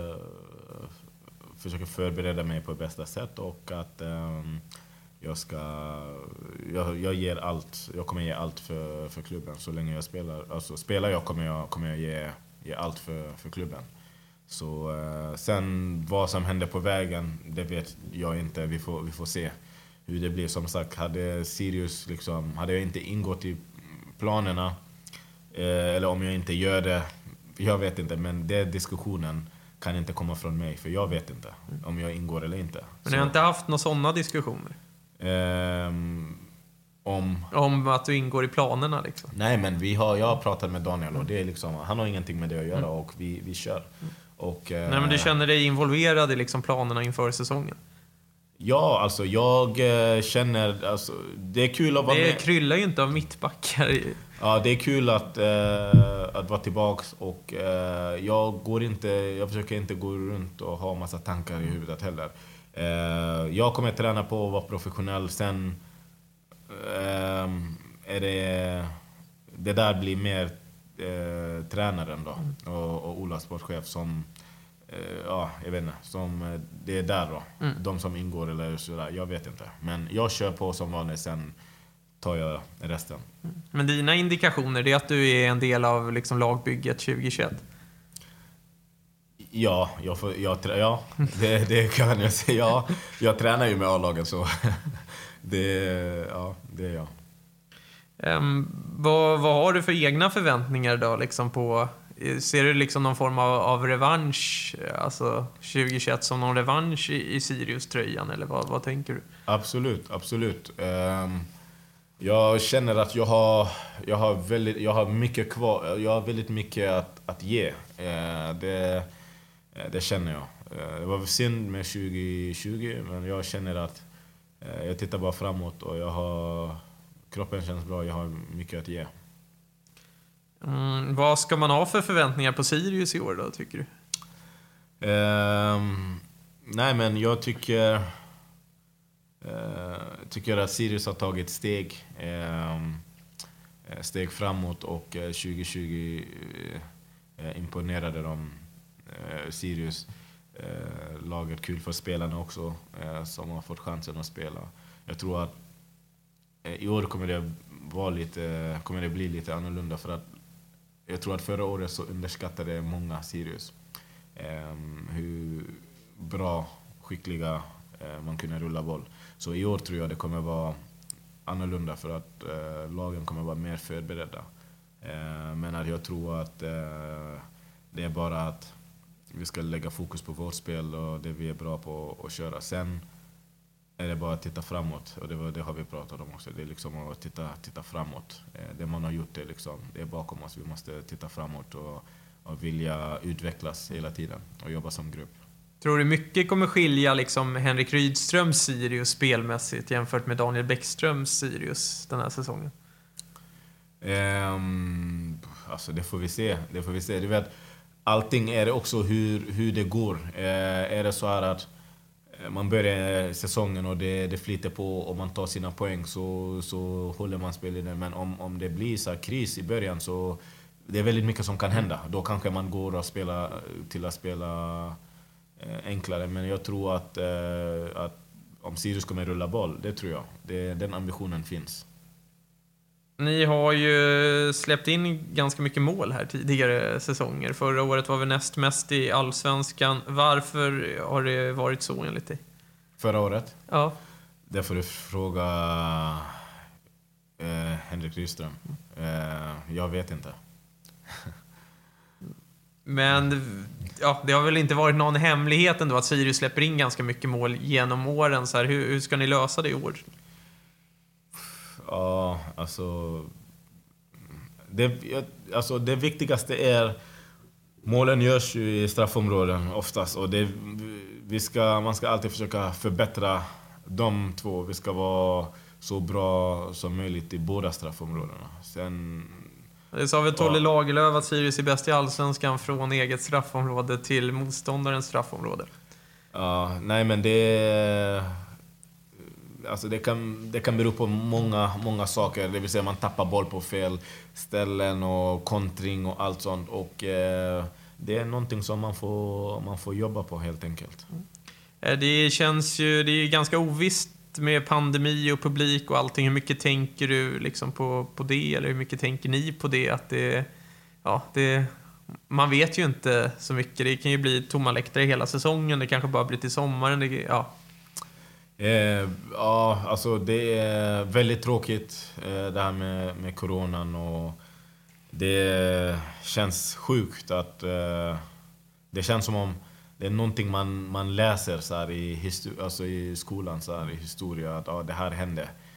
försöker förbereda mig på bästa sätt, och att jag ska, jag, jag ger allt, jag kommer ge allt för, för klubben så länge jag spelar. Alltså spelar jag kommer jag, kommer jag ge, ge allt för, för klubben. Så sen vad som händer på vägen, det vet jag inte, vi får, vi får se hur det blir. Som sagt, hade Sirius liksom, hade jag inte ingått i planerna, eller om jag inte gör det, jag vet inte, men den diskussionen kan inte komma från mig, för jag vet inte om jag ingår eller inte. Men ni har inte haft några sådana diskussioner? Um, Om... Om att du ingår i planerna liksom. Nej, men vi har, jag har pratat med Daniel och det är liksom, han har ingenting med det att göra mm. och vi, vi kör. Och, Nej, men du känner dig involverad i liksom planerna inför säsongen? Ja, alltså jag känner... Alltså, det är kul att vara det med. Det kryllar ju inte av mittbackar. Ja, det är kul att, äh, att vara tillbaks och äh, jag går inte... Jag försöker inte gå runt och ha massa tankar i huvudet heller. Äh, jag kommer träna på att vara professionell. Sen äh, är det... Det där blir mer äh, tränaren då. Och, och Ola, sportchef, som... Ja, jag vet inte. Som, det är där då. Mm. De som ingår eller sådär. Jag vet inte. Men jag kör på som vanligt, sen tar jag resten. Mm. Men dina indikationer, det är att du är en del av liksom lagbygget tjugohundratjugoett? Ja, jag får, jag, ja det, det kan jag säga. Ja, jag tränar ju med A-laget så det, ja, det är jag. Um, vad, vad har du för egna förväntningar då liksom på... Ser du liksom någon form av, av revansch, alltså tjugohundratjugoett som någon revansch i, i Sirius-tröjan, eller vad, vad tänker du? Absolut, absolut. Um, jag känner att jag har, jag har, väldigt, jag har mycket kvar, jag har väldigt mycket att, att ge. Uh, det, det känner jag. Uh, det var synd med tjugohundratjugo, men jag känner att uh, jag tittar bara framåt och jag har, kroppen känns bra, jag har mycket att ge. Mm, vad ska man ha för förväntningar på Sirius i år då, tycker du? Um, nej, men jag tycker uh, tycker att Sirius har tagit steg um, steg framåt och uh, tjugohundratjugo uh, imponerade de uh, Sirius uh, laget. Kul för spelarna också uh, som har fått chansen att spela. Jag tror att uh, i år kommer det vara lite, kommer det bli lite annorlunda, för att jag tror att förra året så underskattade många Sirius. Um, hur bra, skickliga uh, man kunde rulla boll. Så i år tror jag det kommer vara annorlunda, för att uh, lagen kommer vara mer förberedda. Uh, men att jag tror att uh, det är bara att vi ska lägga fokus på vårt spel och det vi är bra på att köra. Sen är det bara att titta framåt, och det, var, det har vi pratat om också. Det är liksom att titta, titta framåt. Det man har gjort, det, liksom, det är bakom oss. Vi måste titta framåt och, och vilja utvecklas hela tiden och jobba som grupp. Tror du mycket kommer skilja liksom Henrik Rydströms Sirius spelmässigt jämfört med Daniel Bäckströms Sirius den här säsongen? Um, alltså det får vi se. Det får vi se. Du vet, allting är det också hur, hur det går. Uh, är det så här att man börjar säsongen och det, det flyter på och man tar sina poäng, så, så håller man spelet. Men om, om det blir så här kris i början, så det är väldigt mycket som kan hända. Då kanske man går och spela, till att spela eh, enklare. Men jag tror att, eh, att om Sirius kommer rulla boll, det tror jag. Det, den ambitionen finns. Ni har ju släppt in ganska mycket mål här tidigare säsonger. Förra året var vi näst mest i Allsvenskan. Varför har det varit så enligt dig? Förra året? Ja. Det får du fråga eh, Henrik Rydström. Eh, jag vet inte. Men ja, det har väl inte varit någon hemlighet ändå att Sirius släpper in ganska mycket mål genom åren. Så här, hur, hur ska ni lösa det i år? Ja, alltså det, alltså det viktigaste är, målen görs ju i straffområden oftast, och det, vi ska, man ska alltid försöka förbättra de två. Vi ska vara så bra som möjligt i båda straffområdena. Sen, det sa väl Tolle ja. Lagerlöf att Sirius är bäst i Allsvenskan från eget straffområde till motståndarens straffområde. Ja, nej men det Alltså det kan, det kan bero på många, många saker. Det vill säga man tappar boll på fel ställen och kontring och allt sånt. Och eh, det är någonting som man får, man får jobba på helt enkelt. Det känns ju, det är ganska ovisst med pandemi och publik och allting. Hur mycket tänker du liksom på, på det? Eller hur mycket tänker ni på det? Att det, ja, det, man vet ju inte så mycket. Det kan ju bli tomma läktare hela säsongen. Det kanske bara blir till sommaren. Det, ja. Eh, ja, alltså det är väldigt tråkigt eh, det här med, med coronan, och det känns sjukt att eh, det känns som om det är någonting man, man läser så här i, histor- alltså i skolan så här, i historia, att ah, det här hände.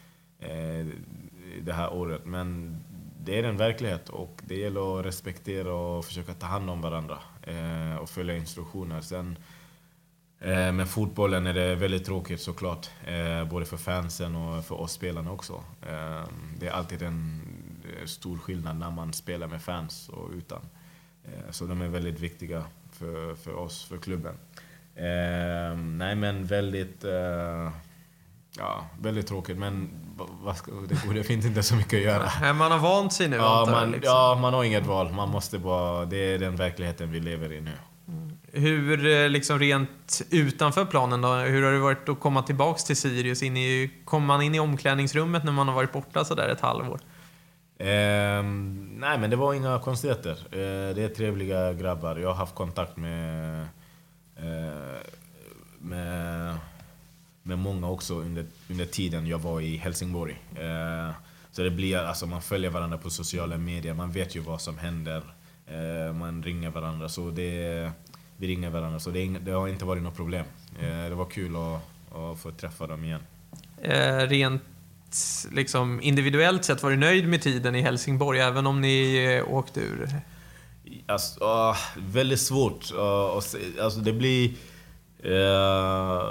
eh, det här året. Men det är en verklighet och det gäller att respektera och försöka ta hand om varandra eh, och följa instruktioner. Sen eh, med fotbollen är det väldigt tråkigt såklart, eh, både för fansen och för oss spelarna också. Eh, det är alltid en stor skillnad när man spelar med fans och utan. Eh, så de är väldigt viktiga för, för oss, för klubben. Eh, nej men väldigt... Eh, Ja, väldigt tråkigt, men vad ska, det, det finns inte så mycket att göra. Man har vant sig nu. Ja, man, liksom. ja, man har inget val. Man måste bara, det är den verkligheten vi lever i nu. Mm. Hur, liksom rent utanför planen då, hur har det varit att komma tillbaks till Sirius? In i, kommer man in i omklädningsrummet när man har varit borta så där ett halvår? Eh, nej, men det var inga konstigheter. Eh, det är trevliga grabbar. Jag har haft kontakt med... Eh, med med många också under, under tiden jag var i Helsingborg. Eh, så det blir, alltså man följer varandra på sociala medier, man vet ju vad som händer. Eh, man ringer varandra, så det, vi ringer varandra, så det, det har inte varit något problem. Eh, det var kul att, att få träffa dem igen. Eh, rent liksom individuellt sett, var du nöjd med tiden i Helsingborg, även om ni eh, åkte ur? Alltså, uh, väldigt svårt. Uh, alltså det blir... Uh,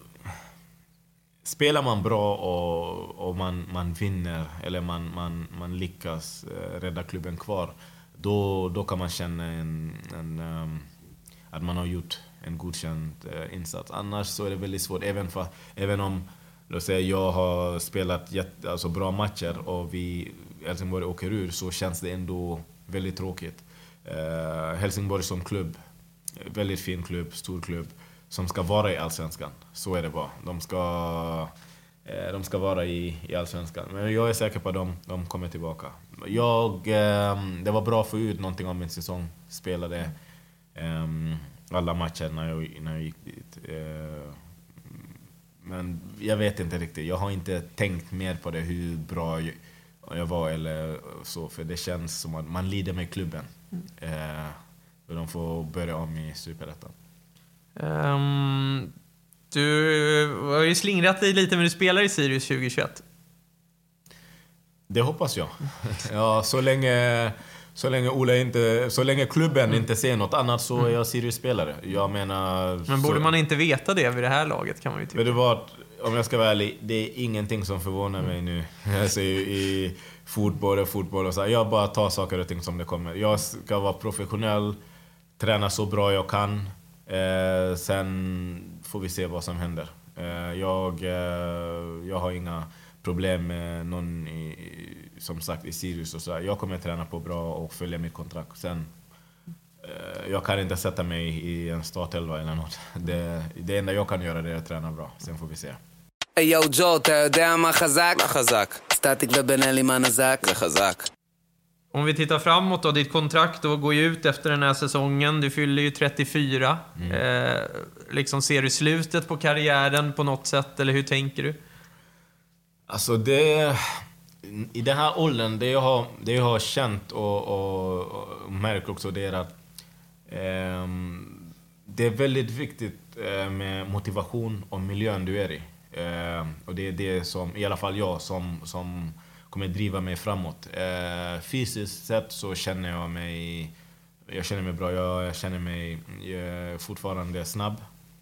Spelar man bra och, och man, man vinner eller man, man, man lyckas eh, rädda klubben kvar, då, då kan man känna en, en, um, att man har gjort en godkänd eh, insats. Annars så är det väldigt svårt, även, för, även om låt säga, jag har spelat jätte, alltså bra matcher och vi Helsingborg åker ur, så känns det ändå väldigt tråkigt. Eh, Helsingborg som klubb, väldigt fin klubb, stor klubb, som ska vara i Allsvenskan. Så är det bara. De ska, eh, de ska vara i, i Allsvenskan. Men jag är säker på att de, de kommer tillbaka. Jag, eh, det var bra att få ut någonting av min säsong. Spelade eh, alla matcher när jag, när jag gick dit. Eh, men jag vet inte riktigt. Jag har inte tänkt mer på det, hur bra jag, jag var eller så. För det känns som att man lider med klubben. Eh, och de får börja om i Superettan. Um, du har ju slingrat dig lite, men du spelar i Sirius tjugohundratjugoett. Det hoppas jag. Ja, så länge så länge Ola inte, så länge klubben mm. inte ser något annat, så är jag Sirius-spelare. Jag menar. Men borde så, man inte veta det vid det här laget, kan man ju tycka. Men det var, om jag ska vara ärlig, det är ingenting som förvånar mm. mig nu. Jag ser ju i fotboll och fotboll och så här, jag bara tar saker och ting som det kommer. Jag ska vara professionell, träna så bra jag kan. Eh, sen får vi se vad som händer. Eh, jag, eh, jag har inga problem med någon i, som sagt i Sirius och så. Jag kommer att träna på bra och följa mitt kontrakt. Sen, eh, jag kan inte sätta mig i en startelva eller något. Det, det enda jag kan göra, det är att träna bra. Sen får vi se. Ey yo Joe, אתה יודע מה חזק? מה חזק? סטטיק ובן אלי מה נזק? זה חזק. Om vi tittar framåt då, ditt kontrakt då går ju ut efter den här säsongen. Du fyller ju trettiofyra. Mm. Eh, liksom, ser du slutet på karriären på något sätt, eller hur tänker du? Alltså det, i den här åldern, det jag har, det jag har känt och, och, och märkt också, det är att eh, det är väldigt viktigt eh, med motivation och miljön du är i. Eh, och det är det som, i alla fall jag, som, som kommer driva mig framåt. Eh, fysiskt sett så känner jag mig, jag känner mig bra, jag, jag känner mig jag fortfarande snabb.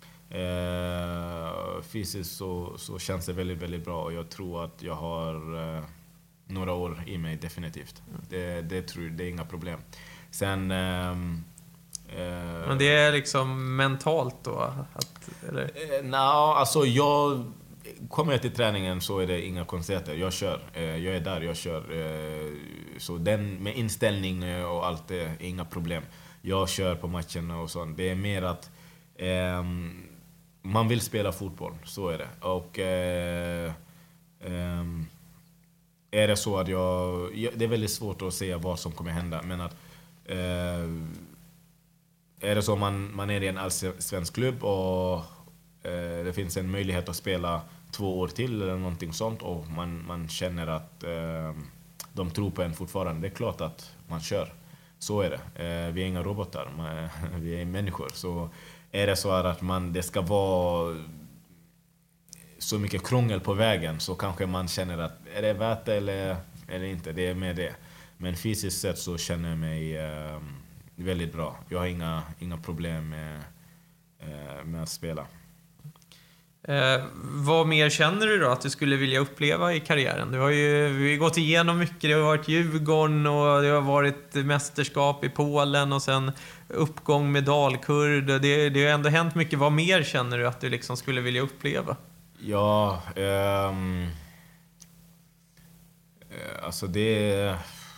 Eh, fysiskt så, så känns det väldigt, väldigt bra, och jag tror att jag har eh, några år i mig definitivt. Det, det, tror, det är inga problem. Sen... Eh, eh, Men det är liksom mentalt då? Att, eller? Eh, no, alltså jag... Kommer jag till träningen så är det inga konstigheter. Jag kör. Jag är där, jag kör. Så den med inställning och allt det är inga problem. Jag kör på matcherna och sånt. Det är mer att eh, man vill spela fotboll, så är det. Och eh, eh, är det så att jag... Det är väldigt svårt att säga vad som kommer hända, men att eh, är det så man, man är i en allsvensk klubb och eh, det finns en möjlighet att spela två år till eller någonting sånt, och man, man känner att eh, de tror på en fortfarande, det är klart att man kör. Så är det. Eh, vi är inga robotar, man, vi är människor. Så är det så att man, det ska vara så mycket krångel på vägen, så kanske man känner att är det värt det eller, eller inte, det är med det. Men fysiskt sett så känner jag mig eh, väldigt bra. Jag har inga, inga problem med, eh, med att spela. Eh, vad mer känner du då att du skulle vilja uppleva i karriären? Du har ju vi har gått igenom mycket. Det har varit Djurgården och det har varit mästerskap i Polen och sen uppgång med Dalkurd. Det, det har ändå hänt mycket. Vad mer känner du att du liksom skulle vilja uppleva? Ja, ehm, alltså det...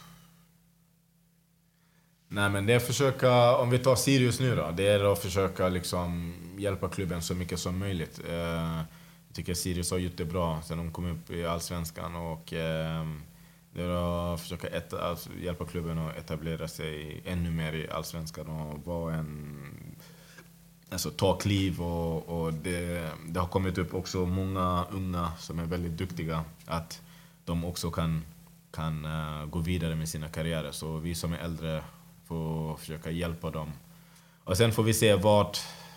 Nej, men det är att försöka, om vi tar Sirius nu då, det är att försöka liksom hjälpa klubben så mycket som möjligt. Eh, jag tycker Sirius har gjort det bra sen de kom upp i Allsvenskan, och eh, det är att försöka ett, alltså, hjälpa klubben att etablera sig ännu mer i Allsvenskan och vara en, alltså ta kliv, och, och det, det har kommit upp också många unga som är väldigt duktiga, att de också kan, kan uh, gå vidare med sina karriärer. Så vi som är äldre får försöka hjälpa dem. Och sen får vi se vart,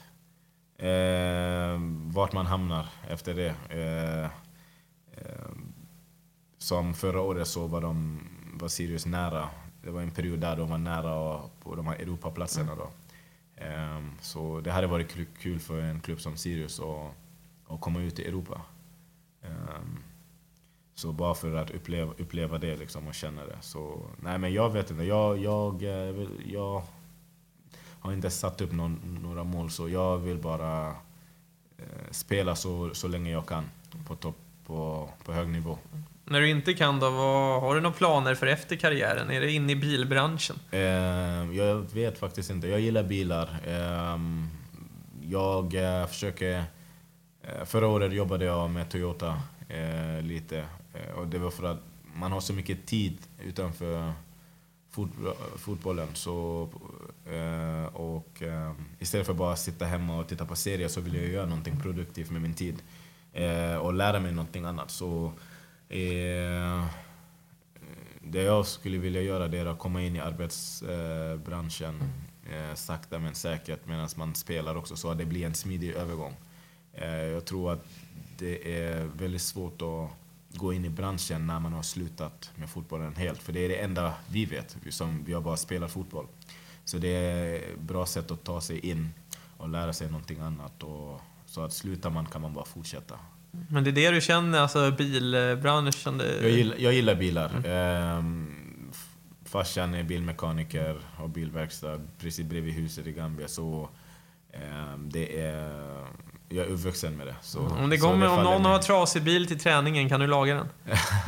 eh, vart man hamnar efter det. Eh, eh, som förra året så var de var Sirius nära. Det var en period där de var nära på de här Europaplatserna då. Eh, så det hade varit kul för en klubb som Sirius att, att komma ut i Europa. Eh, Så bara för att uppleva, uppleva det liksom och känna det. Så, nej, men jag vet inte. Jag, jag, jag har inte satt upp någon, några mål, så jag vill bara eh, spela så, så länge jag kan på topp, på, på hög nivå. När du inte kan då, vad, har du några planer för efter karriären? Är det inne i bilbranschen? Eh, jag vet faktiskt inte. Jag gillar bilar. Eh, jag eh, försöker... Eh, förra året jobbade jag med Toyota eh, lite. Och det var för att man har så mycket tid utanför fot fotbollen. Så, eh, och, eh, istället för att bara sitta hemma och titta på serier, så vill jag göra någonting produktivt med min tid. Eh, och lära mig någonting annat. Så, eh, det jag skulle vilja göra, det är att komma in i arbetsbranschen eh, sakta men säkert medan man spelar också, så att det blir en smidig övergång. Eh, jag tror att det är väldigt svårt att gå in i branschen när man har slutat med fotbollen helt. För det är det enda vi vet, som vi har bara spelat fotboll. Så det är ett bra sätt att ta sig in och lära sig någonting annat. Och så att slutar man kan man bara fortsätta. Men det är det du känner, alltså bilbranschen? Det... Jag, gillar, jag gillar bilar. Mm. Ehm, farsan är bilmekaniker och bilverkstad precis bredvid huset i Gambia. Så ehm, det är... Jag är uppvuxen med det. Så, om det kommer, om någon har trasig bil till träningen, kan du laga den?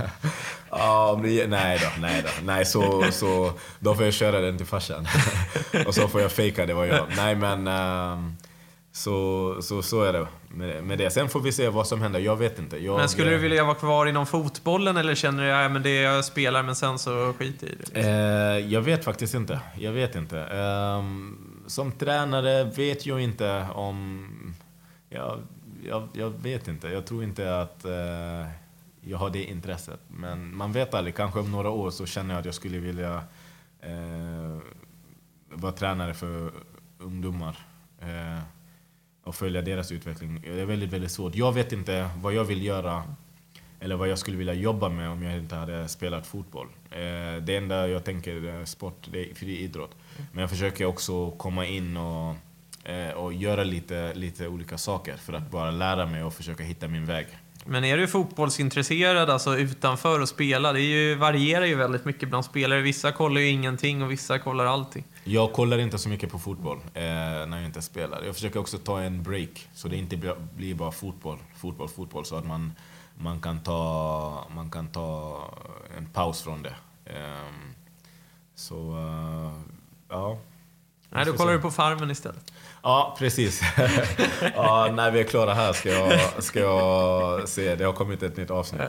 Ja, om det, nej då, nej då. Nej, så, så då får jag köra den till farsan. Och så får jag fejka det var jag. Nej, men um, så, så, så är det med, med det. Sen får vi se vad som händer. Jag vet inte. Jag, men skulle du vilja vara kvar inom fotbollen, eller känner du att ja, det jag spelar men sen så skiter i det? Liksom? Eh, jag vet faktiskt inte. Jag vet inte. Um, som tränare vet jag inte om... Jag, jag, jag vet inte. Jag tror inte att eh, jag har det intresset. Men man vet aldrig. Kanske om några år så känner jag att jag skulle vilja eh, vara tränare för ungdomar. Eh, och följa deras utveckling. Det är väldigt, väldigt svårt. Jag vet inte vad jag vill göra eller vad jag skulle vilja jobba med om jag inte hade spelat fotboll. Eh, det enda jag tänker är sport, det är fri idrott. Men jag försöker också komma in och och göra lite, lite olika saker för att bara lära mig och försöka hitta min väg. Men är du fotbollsintresserad, alltså utanför och spela? Det är ju, varierar ju väldigt mycket bland spelare. Vissa kollar ju ingenting och vissa kollar allting. Jag kollar inte så mycket på fotboll eh, när jag inte spelar. Jag försöker också ta en break så det inte blir bara fotboll, fotboll, fotboll. Så att man, man, kan, ta, man kan ta en paus från det. Eh, så, uh, ja... Nej, då kollar du på Farmen istället. Ja, precis. Ja, när vi är klara här ska jag, ska jag se. Det har kommit ett nytt avsnitt.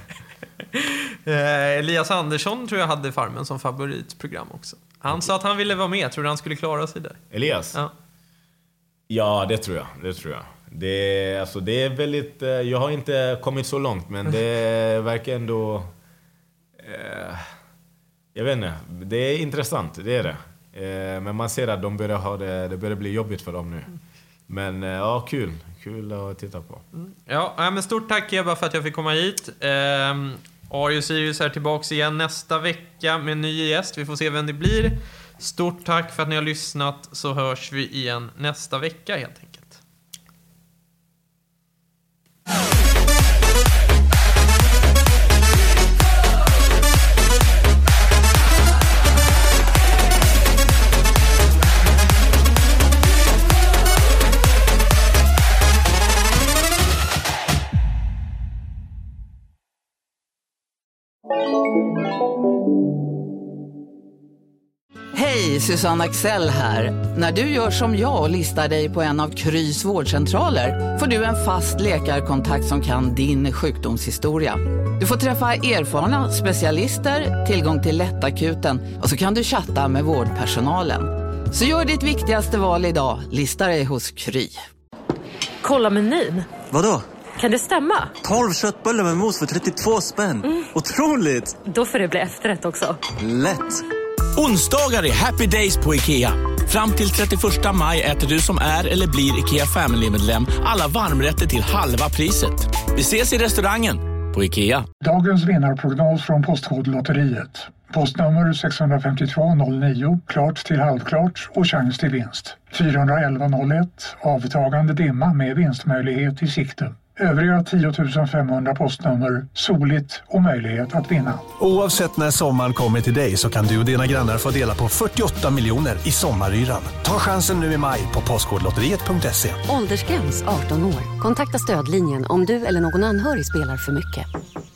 eh, Elias Andersson tror jag hade Farmen som favoritprogram också. Han okay. sa att han ville vara med. Tror du han skulle klara sig där? Elias? Ja, ja det tror jag. Det tror jag. Det, alltså, det är väldigt... Jag har inte kommit så långt, men det verkar ändå... Eh, jag vet inte. Det är intressant, det är det. Men man ser att de börjar ha det, det börjar bli jobbigt för dem nu. Men ja, kul. Kul att titta på. Mm. Ja, men stort tack Ebba för att jag fick komma hit. Ehm, Arius Sirius är tillbaka igen nästa vecka med en ny gäst. Vi får se vem det blir. Stort tack för att ni har lyssnat, så hörs vi igen nästa vecka helt enkelt. Hej, Susanne Axel här. När du gör som jag och listar dig på en av Krys vårdcentraler får du en fast läkarkontakt som kan din sjukdomshistoria. Du får träffa erfarna specialister, tillgång till lättakuten och så kan du chatta med vårdpersonalen. Så gör ditt viktigaste val idag, lista dig hos Kry. Kolla menyn. Vadå? Kan det stämma? tolv köttbullar med mos för trettiotvå spänn. Mm. Otroligt! Då får det bli efterrätt också. Lätt! Onsdagar är happy days på IKEA. Fram till trettioförsta maj äter du som är eller blir IKEA Family-medlem alla varmrätter till halva priset. Vi ses i restaurangen på IKEA. Dagens vinnarprognos från Postkodlotteriet. Postnummer sex fem två noll nio, klart till halvklart och chans till vinst. fyra ett ett noll ett, avtagande dimma med vinstmöjlighet i sikte. Övriga tio tusen femhundra postnummer, soligt och möjlighet att vinna. Oavsett när sommaren kommer till dig så kan du och dina grannar få dela på fyrtioåtta miljoner i sommaryran. Ta chansen nu i maj på postkodlotteriet punkt se. Åldersgräns arton år. Kontakta stödlinjen om du eller någon anhörig spelar för mycket.